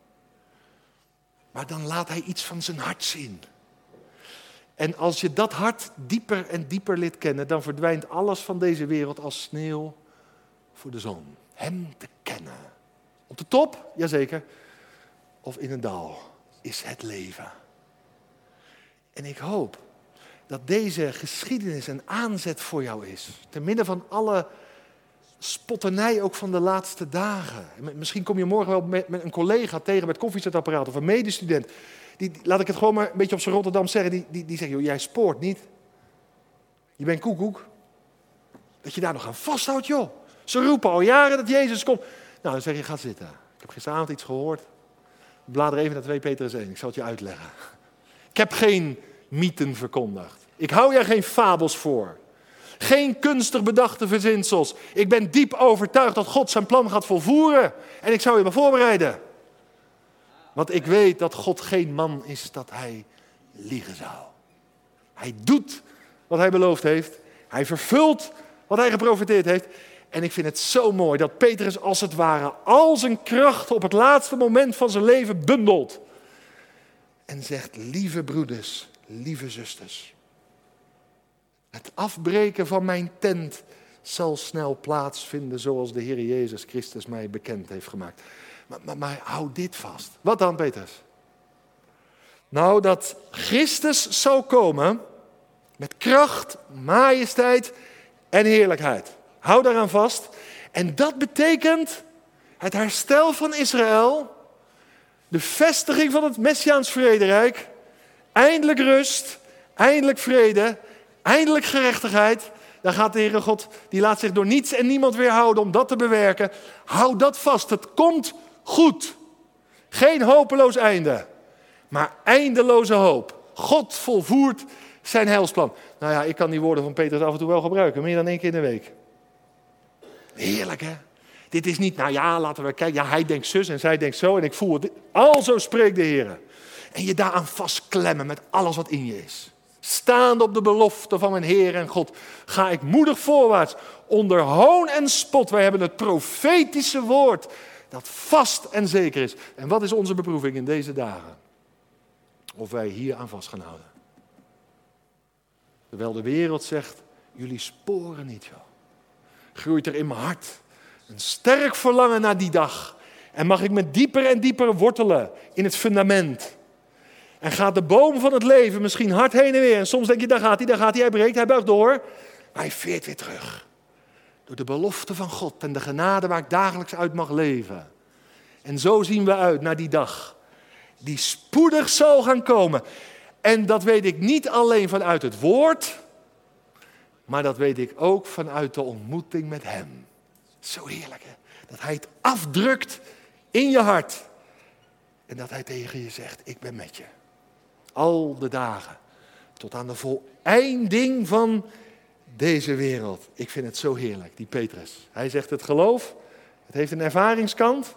Maar dan laat hij iets van zijn hart zien. En als je dat hart dieper en dieper leert kennen, dan verdwijnt alles van deze wereld als sneeuw voor de zon. Hem te kennen. Op de top, jazeker. Of in een dal is het leven. En ik hoop dat deze geschiedenis een aanzet voor jou is. Te midden van alle spotternij ook van de laatste dagen. Misschien kom je morgen wel met een collega tegen met koffiezetapparaat of een medestudent. Laat ik het gewoon maar een beetje op zijn Rotterdam zeggen. Die zegt: joh, jij spoort niet. Je bent koekoek. Dat je daar nog aan vasthoudt, joh. Ze roepen al jaren dat Jezus komt. Nou, dan zeg je, ga zitten. Ik heb gisteravond iets gehoord. Blader even naar 2 Petrus 1. Ik zal het je uitleggen. Ik heb geen mythen verkondigd. Ik hou je geen fabels voor. Geen kunstig bedachte verzinsels. Ik ben diep overtuigd dat God zijn plan gaat volvoeren. En ik zou je maar voorbereiden. Want ik weet dat God geen man is dat hij liegen zou. Hij doet wat hij beloofd heeft. Hij vervult wat hij geprofeteerd heeft. En ik vind het zo mooi dat Petrus als het ware al zijn kracht op het laatste moment van zijn leven bundelt. En zegt, lieve broeders, lieve zusters. Het afbreken van mijn tent zal snel plaatsvinden zoals de Heer Jezus Christus mij bekend heeft gemaakt. Maar hou dit vast. Wat dan, Petrus? Nou, dat Christus zal komen met kracht, majesteit en heerlijkheid. Hou daaraan vast. En dat betekent het herstel van Israël, de vestiging van het Messiaans vrederijk, eindelijk rust, eindelijk vrede, eindelijk gerechtigheid. Dan gaat de Heere God, die laat zich door niets en niemand weerhouden om dat te bewerken. Hou dat vast, het komt goed. Geen hopeloos einde, maar eindeloze hoop. God volvoert zijn heilsplan. Nou ja, ik kan die woorden van Petrus af en toe wel gebruiken, meer dan 1 keer in de week. Heerlijk, hè? Dit is niet, nou ja, laten we kijken. Ja, hij denkt zus en zij denkt zo en ik voel het. Alzo spreekt de Heer. En je daaraan vastklemmen met alles wat in je is. Staande op de belofte van mijn Heer en God ga ik moedig voorwaarts. Onder hoon en spot. Wij hebben het profetische woord dat vast en zeker is. En wat is onze beproeving in deze dagen? Of wij hier aan vast gaan houden. Terwijl de wereld zegt, jullie sporen niet, joh. Groeit er in mijn hart een sterk verlangen naar die dag. En mag ik me dieper en dieper wortelen in het fundament. En gaat de boom van het leven misschien hard heen en weer. En soms denk je, daar gaat hij, hij breekt, hij buigt door. Maar hij veert weer terug. Door de belofte van God en de genade waar ik dagelijks uit mag leven. En zo zien we uit naar die dag. Die spoedig zal gaan komen. En dat weet ik niet alleen vanuit het woord. Maar dat weet ik ook vanuit de ontmoeting met hem. Zo heerlijk, hè? Dat hij het afdrukt in je hart. En dat hij tegen je zegt, ik ben met je. Al de dagen. Tot aan de voleinding van deze wereld. Ik vind het zo heerlijk, die Petrus. Hij zegt het geloof. Het heeft een ervaringskant.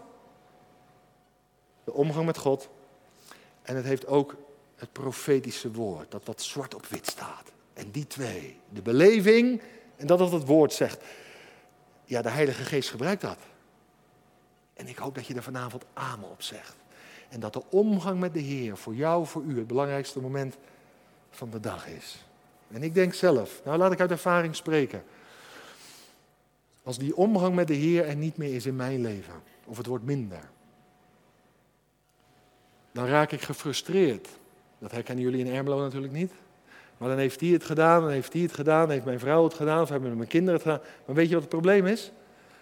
De omgang met God. En het heeft ook het profetische woord. Dat wat zwart op wit staat. En die 2. De beleving en dat wat het woord zegt. Ja, de Heilige Geest gebruikt dat. En ik hoop dat je er vanavond amen op zegt. En dat de omgang met de Heer voor jou, voor u, het belangrijkste moment van de dag is. En ik denk zelf, nou laat ik uit ervaring spreken. Als die omgang met de Heer er niet meer is in mijn leven, of het wordt minder. Dan raak ik gefrustreerd. Dat herkennen jullie in Ermelo natuurlijk niet. Maar dan heeft hij het gedaan, dan heeft hij het gedaan, dan heeft mijn vrouw het gedaan, of hebben mijn kinderen het gedaan. Maar weet je wat het probleem is?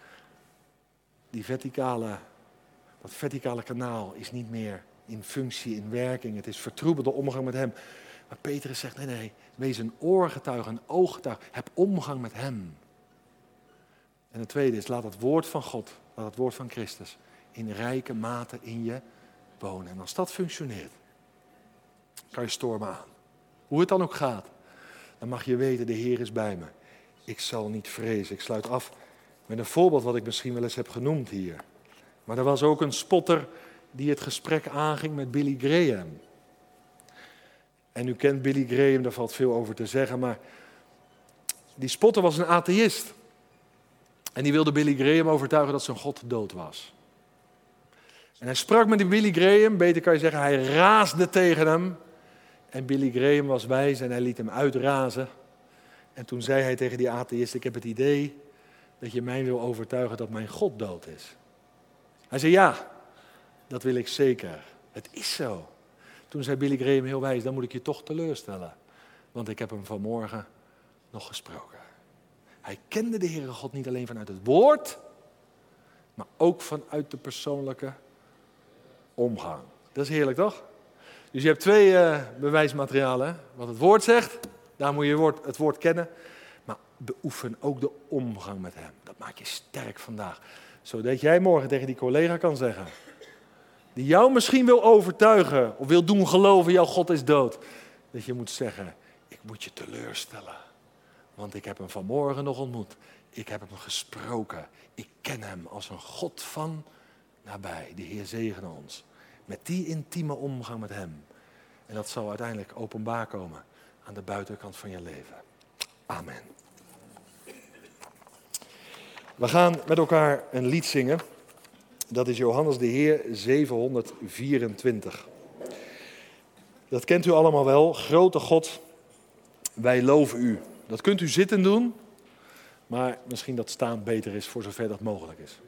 Dat verticale kanaal is niet meer in functie, in werking. Het is vertroebelde omgang met hem. Maar Petrus zegt, nee, wees een oorgetuige, een ooggetuige. Heb omgang met hem. En het tweede is, laat het woord van God, laat het woord van Christus in rijke mate in je wonen. En als dat functioneert, kan je stormen aan. Hoe het dan ook gaat, dan mag je weten, de Heer is bij me. Ik zal niet vrezen. Ik sluit af met een voorbeeld wat ik misschien wel eens heb genoemd hier. Maar er was ook een spotter die het gesprek aanging met Billy Graham. En u kent Billy Graham, daar valt veel over te zeggen, maar die spotter was een atheïst. En die wilde Billy Graham overtuigen dat zijn God dood was. En hij sprak met die Billy Graham, beter kan je zeggen, hij raasde tegen hem. En Billy Graham was wijs en hij liet hem uitrazen. En toen zei hij tegen die atheïst, ik heb het idee dat je mij wil overtuigen dat mijn God dood is. Hij zei, ja, dat wil ik zeker. Het is zo. Toen zei Billy Graham heel wijs, dan moet ik je toch teleurstellen. Want ik heb hem vanmorgen nog gesproken. Hij kende de Heere God niet alleen vanuit het woord, maar ook vanuit de persoonlijke omgang. Dat is heerlijk, toch? Dus je hebt 2 bewijsmaterialen. Wat het woord zegt Daar moet je het woord kennen. Maar beoefen ook de omgang met hem. Dat maakt je sterk vandaag. Zodat jij morgen tegen die collega kan zeggen. Die jou misschien wil overtuigen. Of wil doen geloven, jouw God is dood. Dat je moet zeggen, ik moet je teleurstellen. Want ik heb hem vanmorgen nog ontmoet. Ik heb hem gesproken. Ik ken hem als een God van nabij. De Heer zegene ons. Met die intieme omgang met hem. En dat zal uiteindelijk openbaar komen aan de buitenkant van je leven. Amen. We gaan met elkaar een lied zingen. Dat is Johannes de Heer 724. Dat kent u allemaal wel. Grote God, wij loven u. Dat kunt u zitten doen, maar misschien dat staan beter is voor zover dat mogelijk is.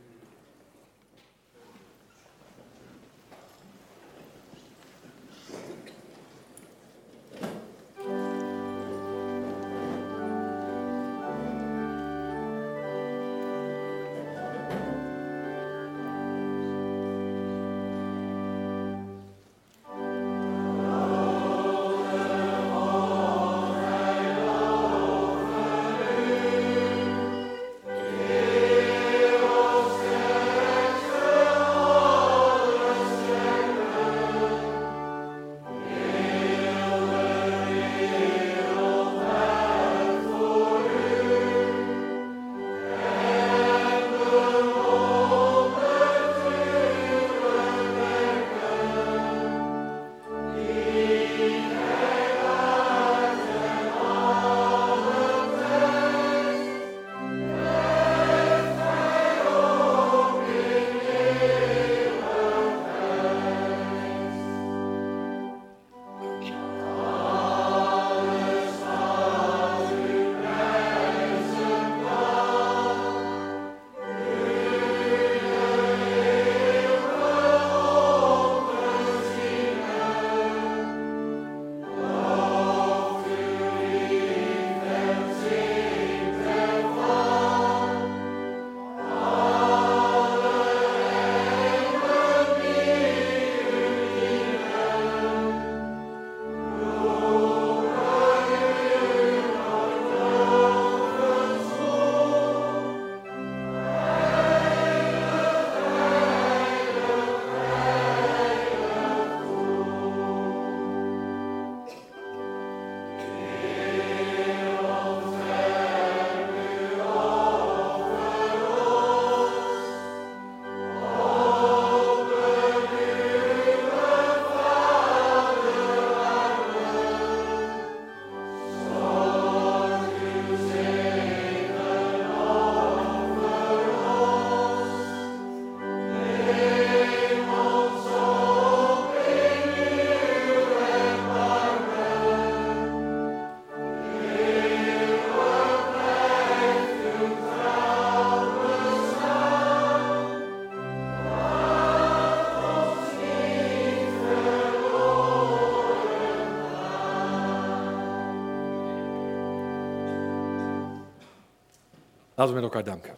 Laten we met elkaar danken.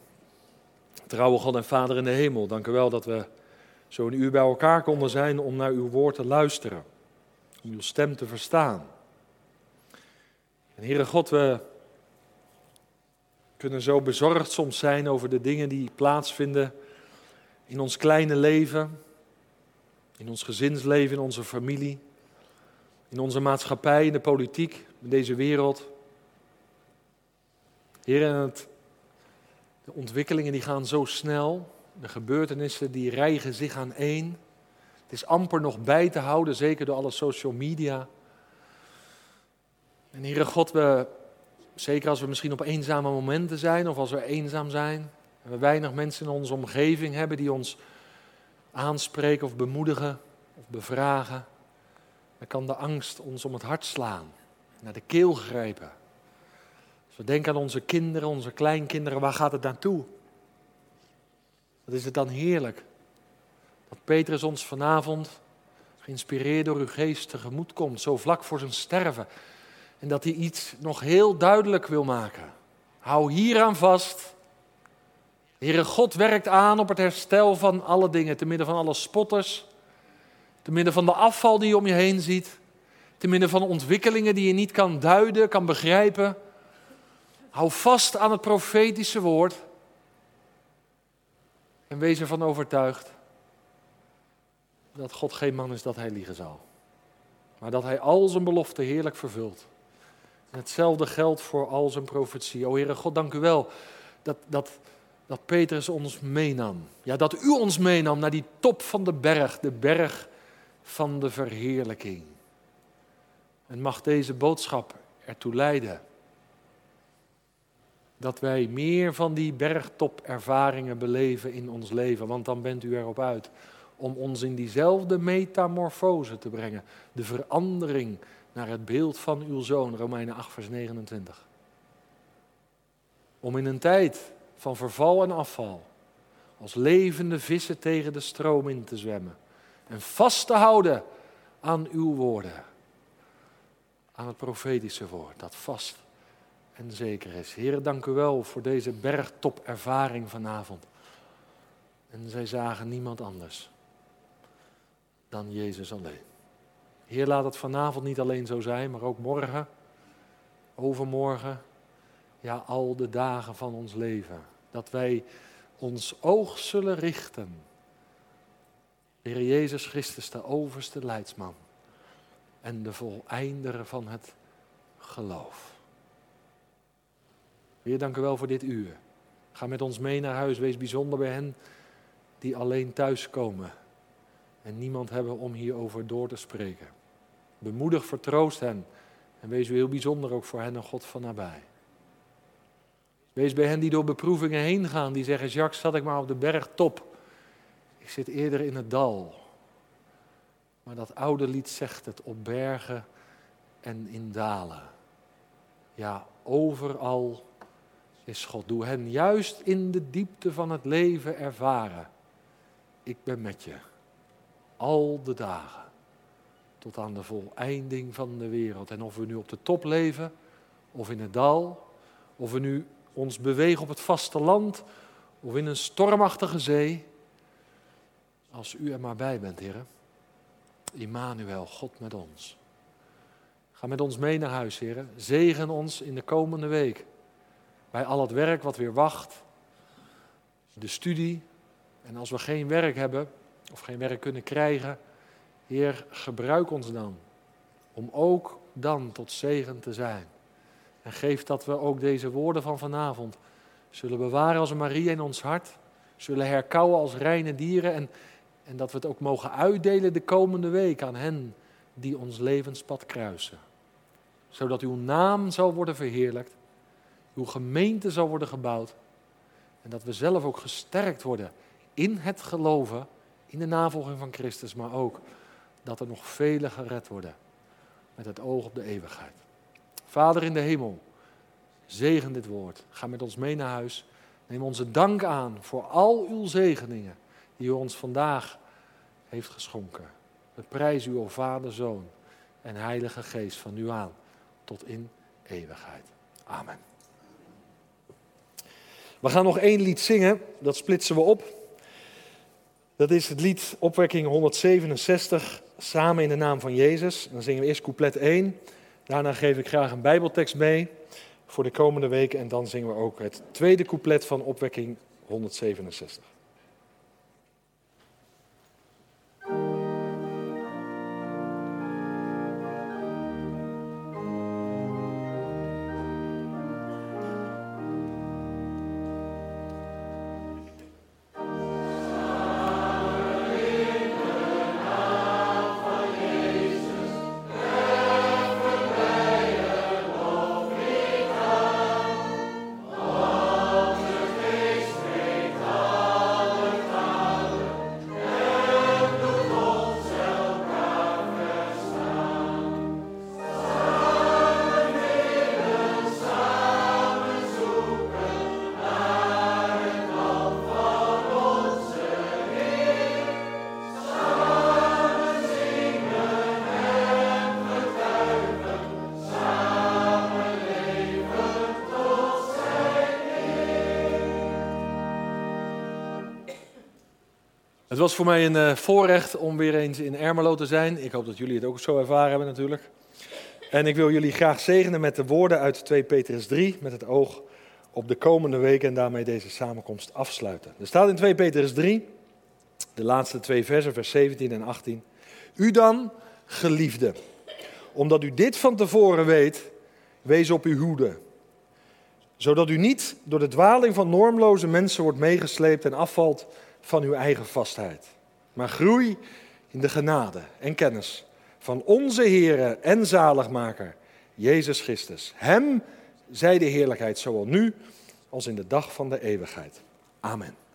Trouwe God en Vader in de hemel, dank u wel dat we zo een uur bij elkaar konden zijn om naar uw woord te luisteren. Om uw stem te verstaan. En Heere God, we kunnen zo bezorgd soms zijn over de dingen die plaatsvinden in ons kleine leven, in ons gezinsleven, in onze familie, in onze maatschappij, in de politiek, in deze wereld. Heer, de ontwikkelingen die gaan zo snel, de gebeurtenissen die rijgen zich aan één. Het is amper nog bij te houden, zeker door alle social media. En Heere God, zeker als we misschien op eenzame momenten zijn of als we eenzaam zijn, en we weinig mensen in onze omgeving hebben die ons aanspreken of bemoedigen of bevragen, dan kan de angst ons om het hart slaan, naar de keel grijpen. Als we denken aan onze kinderen, onze kleinkinderen, waar gaat het naartoe? Wat is het dan heerlijk dat Petrus ons vanavond, geïnspireerd door uw geest, tegemoet komt, zo vlak voor zijn sterven. En dat hij iets nog heel duidelijk wil maken. Hou hieraan vast. Heere God werkt aan op het herstel van alle dingen, te midden van alle spotters, te midden van de afval die je om je heen ziet, te midden van ontwikkelingen die je niet kan duiden, kan begrijpen. Hou vast aan het profetische woord en wees ervan overtuigd dat God geen man is dat hij liegen zal. Maar dat hij al zijn beloften heerlijk vervult. En hetzelfde geldt voor al zijn profetie. O Heere God, dank u wel dat Petrus ons meenam. Ja, dat u ons meenam naar die top van de berg van de verheerlijking. En mag deze boodschap ertoe leiden dat wij meer van die bergtopervaringen beleven in ons leven. Want dan bent u erop uit om ons in diezelfde metamorfose te brengen. De verandering naar het beeld van uw Zoon, Romeinen 8 vers 29. Om in een tijd van verval en afval als levende vissen tegen de stroom in te zwemmen. En vast te houden aan uw woorden. Aan het profetische woord, dat vast en zeker is. Heer, dank u wel voor deze bergtopervaring vanavond. En zij zagen niemand anders dan Jezus alleen. Heer, laat het vanavond niet alleen zo zijn, maar ook morgen, overmorgen, ja, al de dagen van ons leven. Dat wij ons oog zullen richten. Heer Jezus Christus, de overste leidsman en de voleinder van het geloof. Heer, dank u wel voor dit uur. Ga met ons mee naar huis, wees bijzonder bij hen die alleen thuiskomen en niemand hebben om hierover door te spreken. Bemoedig, vertroost hen en wees u heel bijzonder ook voor hen een God van nabij. Wees bij hen die door beproevingen heen gaan, die zeggen, Jacques, zat ik maar op de bergtop. Ik zit eerder in het dal. Maar dat oude lied zegt het, op bergen en in dalen. Ja, overal is God. Doe hen juist in de diepte van het leven ervaren. Ik ben met je. Al de dagen. Tot aan de voleinding van de wereld. En of we nu op de top leven, of in het dal, of we nu ons bewegen op het vasteland, of in een stormachtige zee. Als u er maar bij bent, Heer. Immanuel, God met ons. Ga met ons mee naar huis, Heer. Zegen ons in de komende week. Bij al het werk wat weer wacht. De studie. En als we geen werk hebben, of geen werk kunnen krijgen, Heer, gebruik ons dan. Om ook dan tot zegen te zijn. En geef dat we ook deze woorden van vanavond zullen bewaren als een Maria in ons hart. Zullen herkauwen als reine dieren. En dat we het ook mogen uitdelen de komende week aan hen die ons levenspad kruisen. Zodat uw naam zal worden verheerlijkt. Uw gemeente zal worden gebouwd. En dat we zelf ook gesterkt worden in het geloven, in de navolging van Christus. Maar ook dat er nog velen gered worden met het oog op de eeuwigheid. Vader in de hemel, zegen dit woord. Ga met ons mee naar huis. Neem onze dank aan voor al uw zegeningen die u ons vandaag heeft geschonken. We prijzen u, o Vader, Zoon en Heilige Geest, van nu aan tot in eeuwigheid. Amen. We gaan nog 1 lied zingen, dat splitsen we op. Dat is het lied Opwekking 167, Samen in de naam van Jezus. Dan zingen we eerst couplet 1. Daarna geef ik graag een Bijbeltekst mee voor de komende weken. En dan zingen we ook het tweede couplet van Opwekking 167. Het was voor mij een voorrecht om weer eens in Ermelo te zijn. Ik hoop dat jullie het ook zo ervaren hebben natuurlijk. En ik wil jullie graag zegenen met de woorden uit 2 Petrus 3, met het oog op de komende weken en daarmee deze samenkomst afsluiten. Er staat in 2 Petrus 3, de laatste 2 versen, vers 17 en 18. U dan, geliefden, omdat u dit van tevoren weet, wees op uw hoede. Zodat u niet door de dwaling van normloze mensen wordt meegesleept en afvalt van uw eigen vastheid. Maar groei in de genade en kennis van onze Heere en zaligmaker, Jezus Christus. Hem zij de heerlijkheid, zowel nu als in de dag van de eeuwigheid. Amen.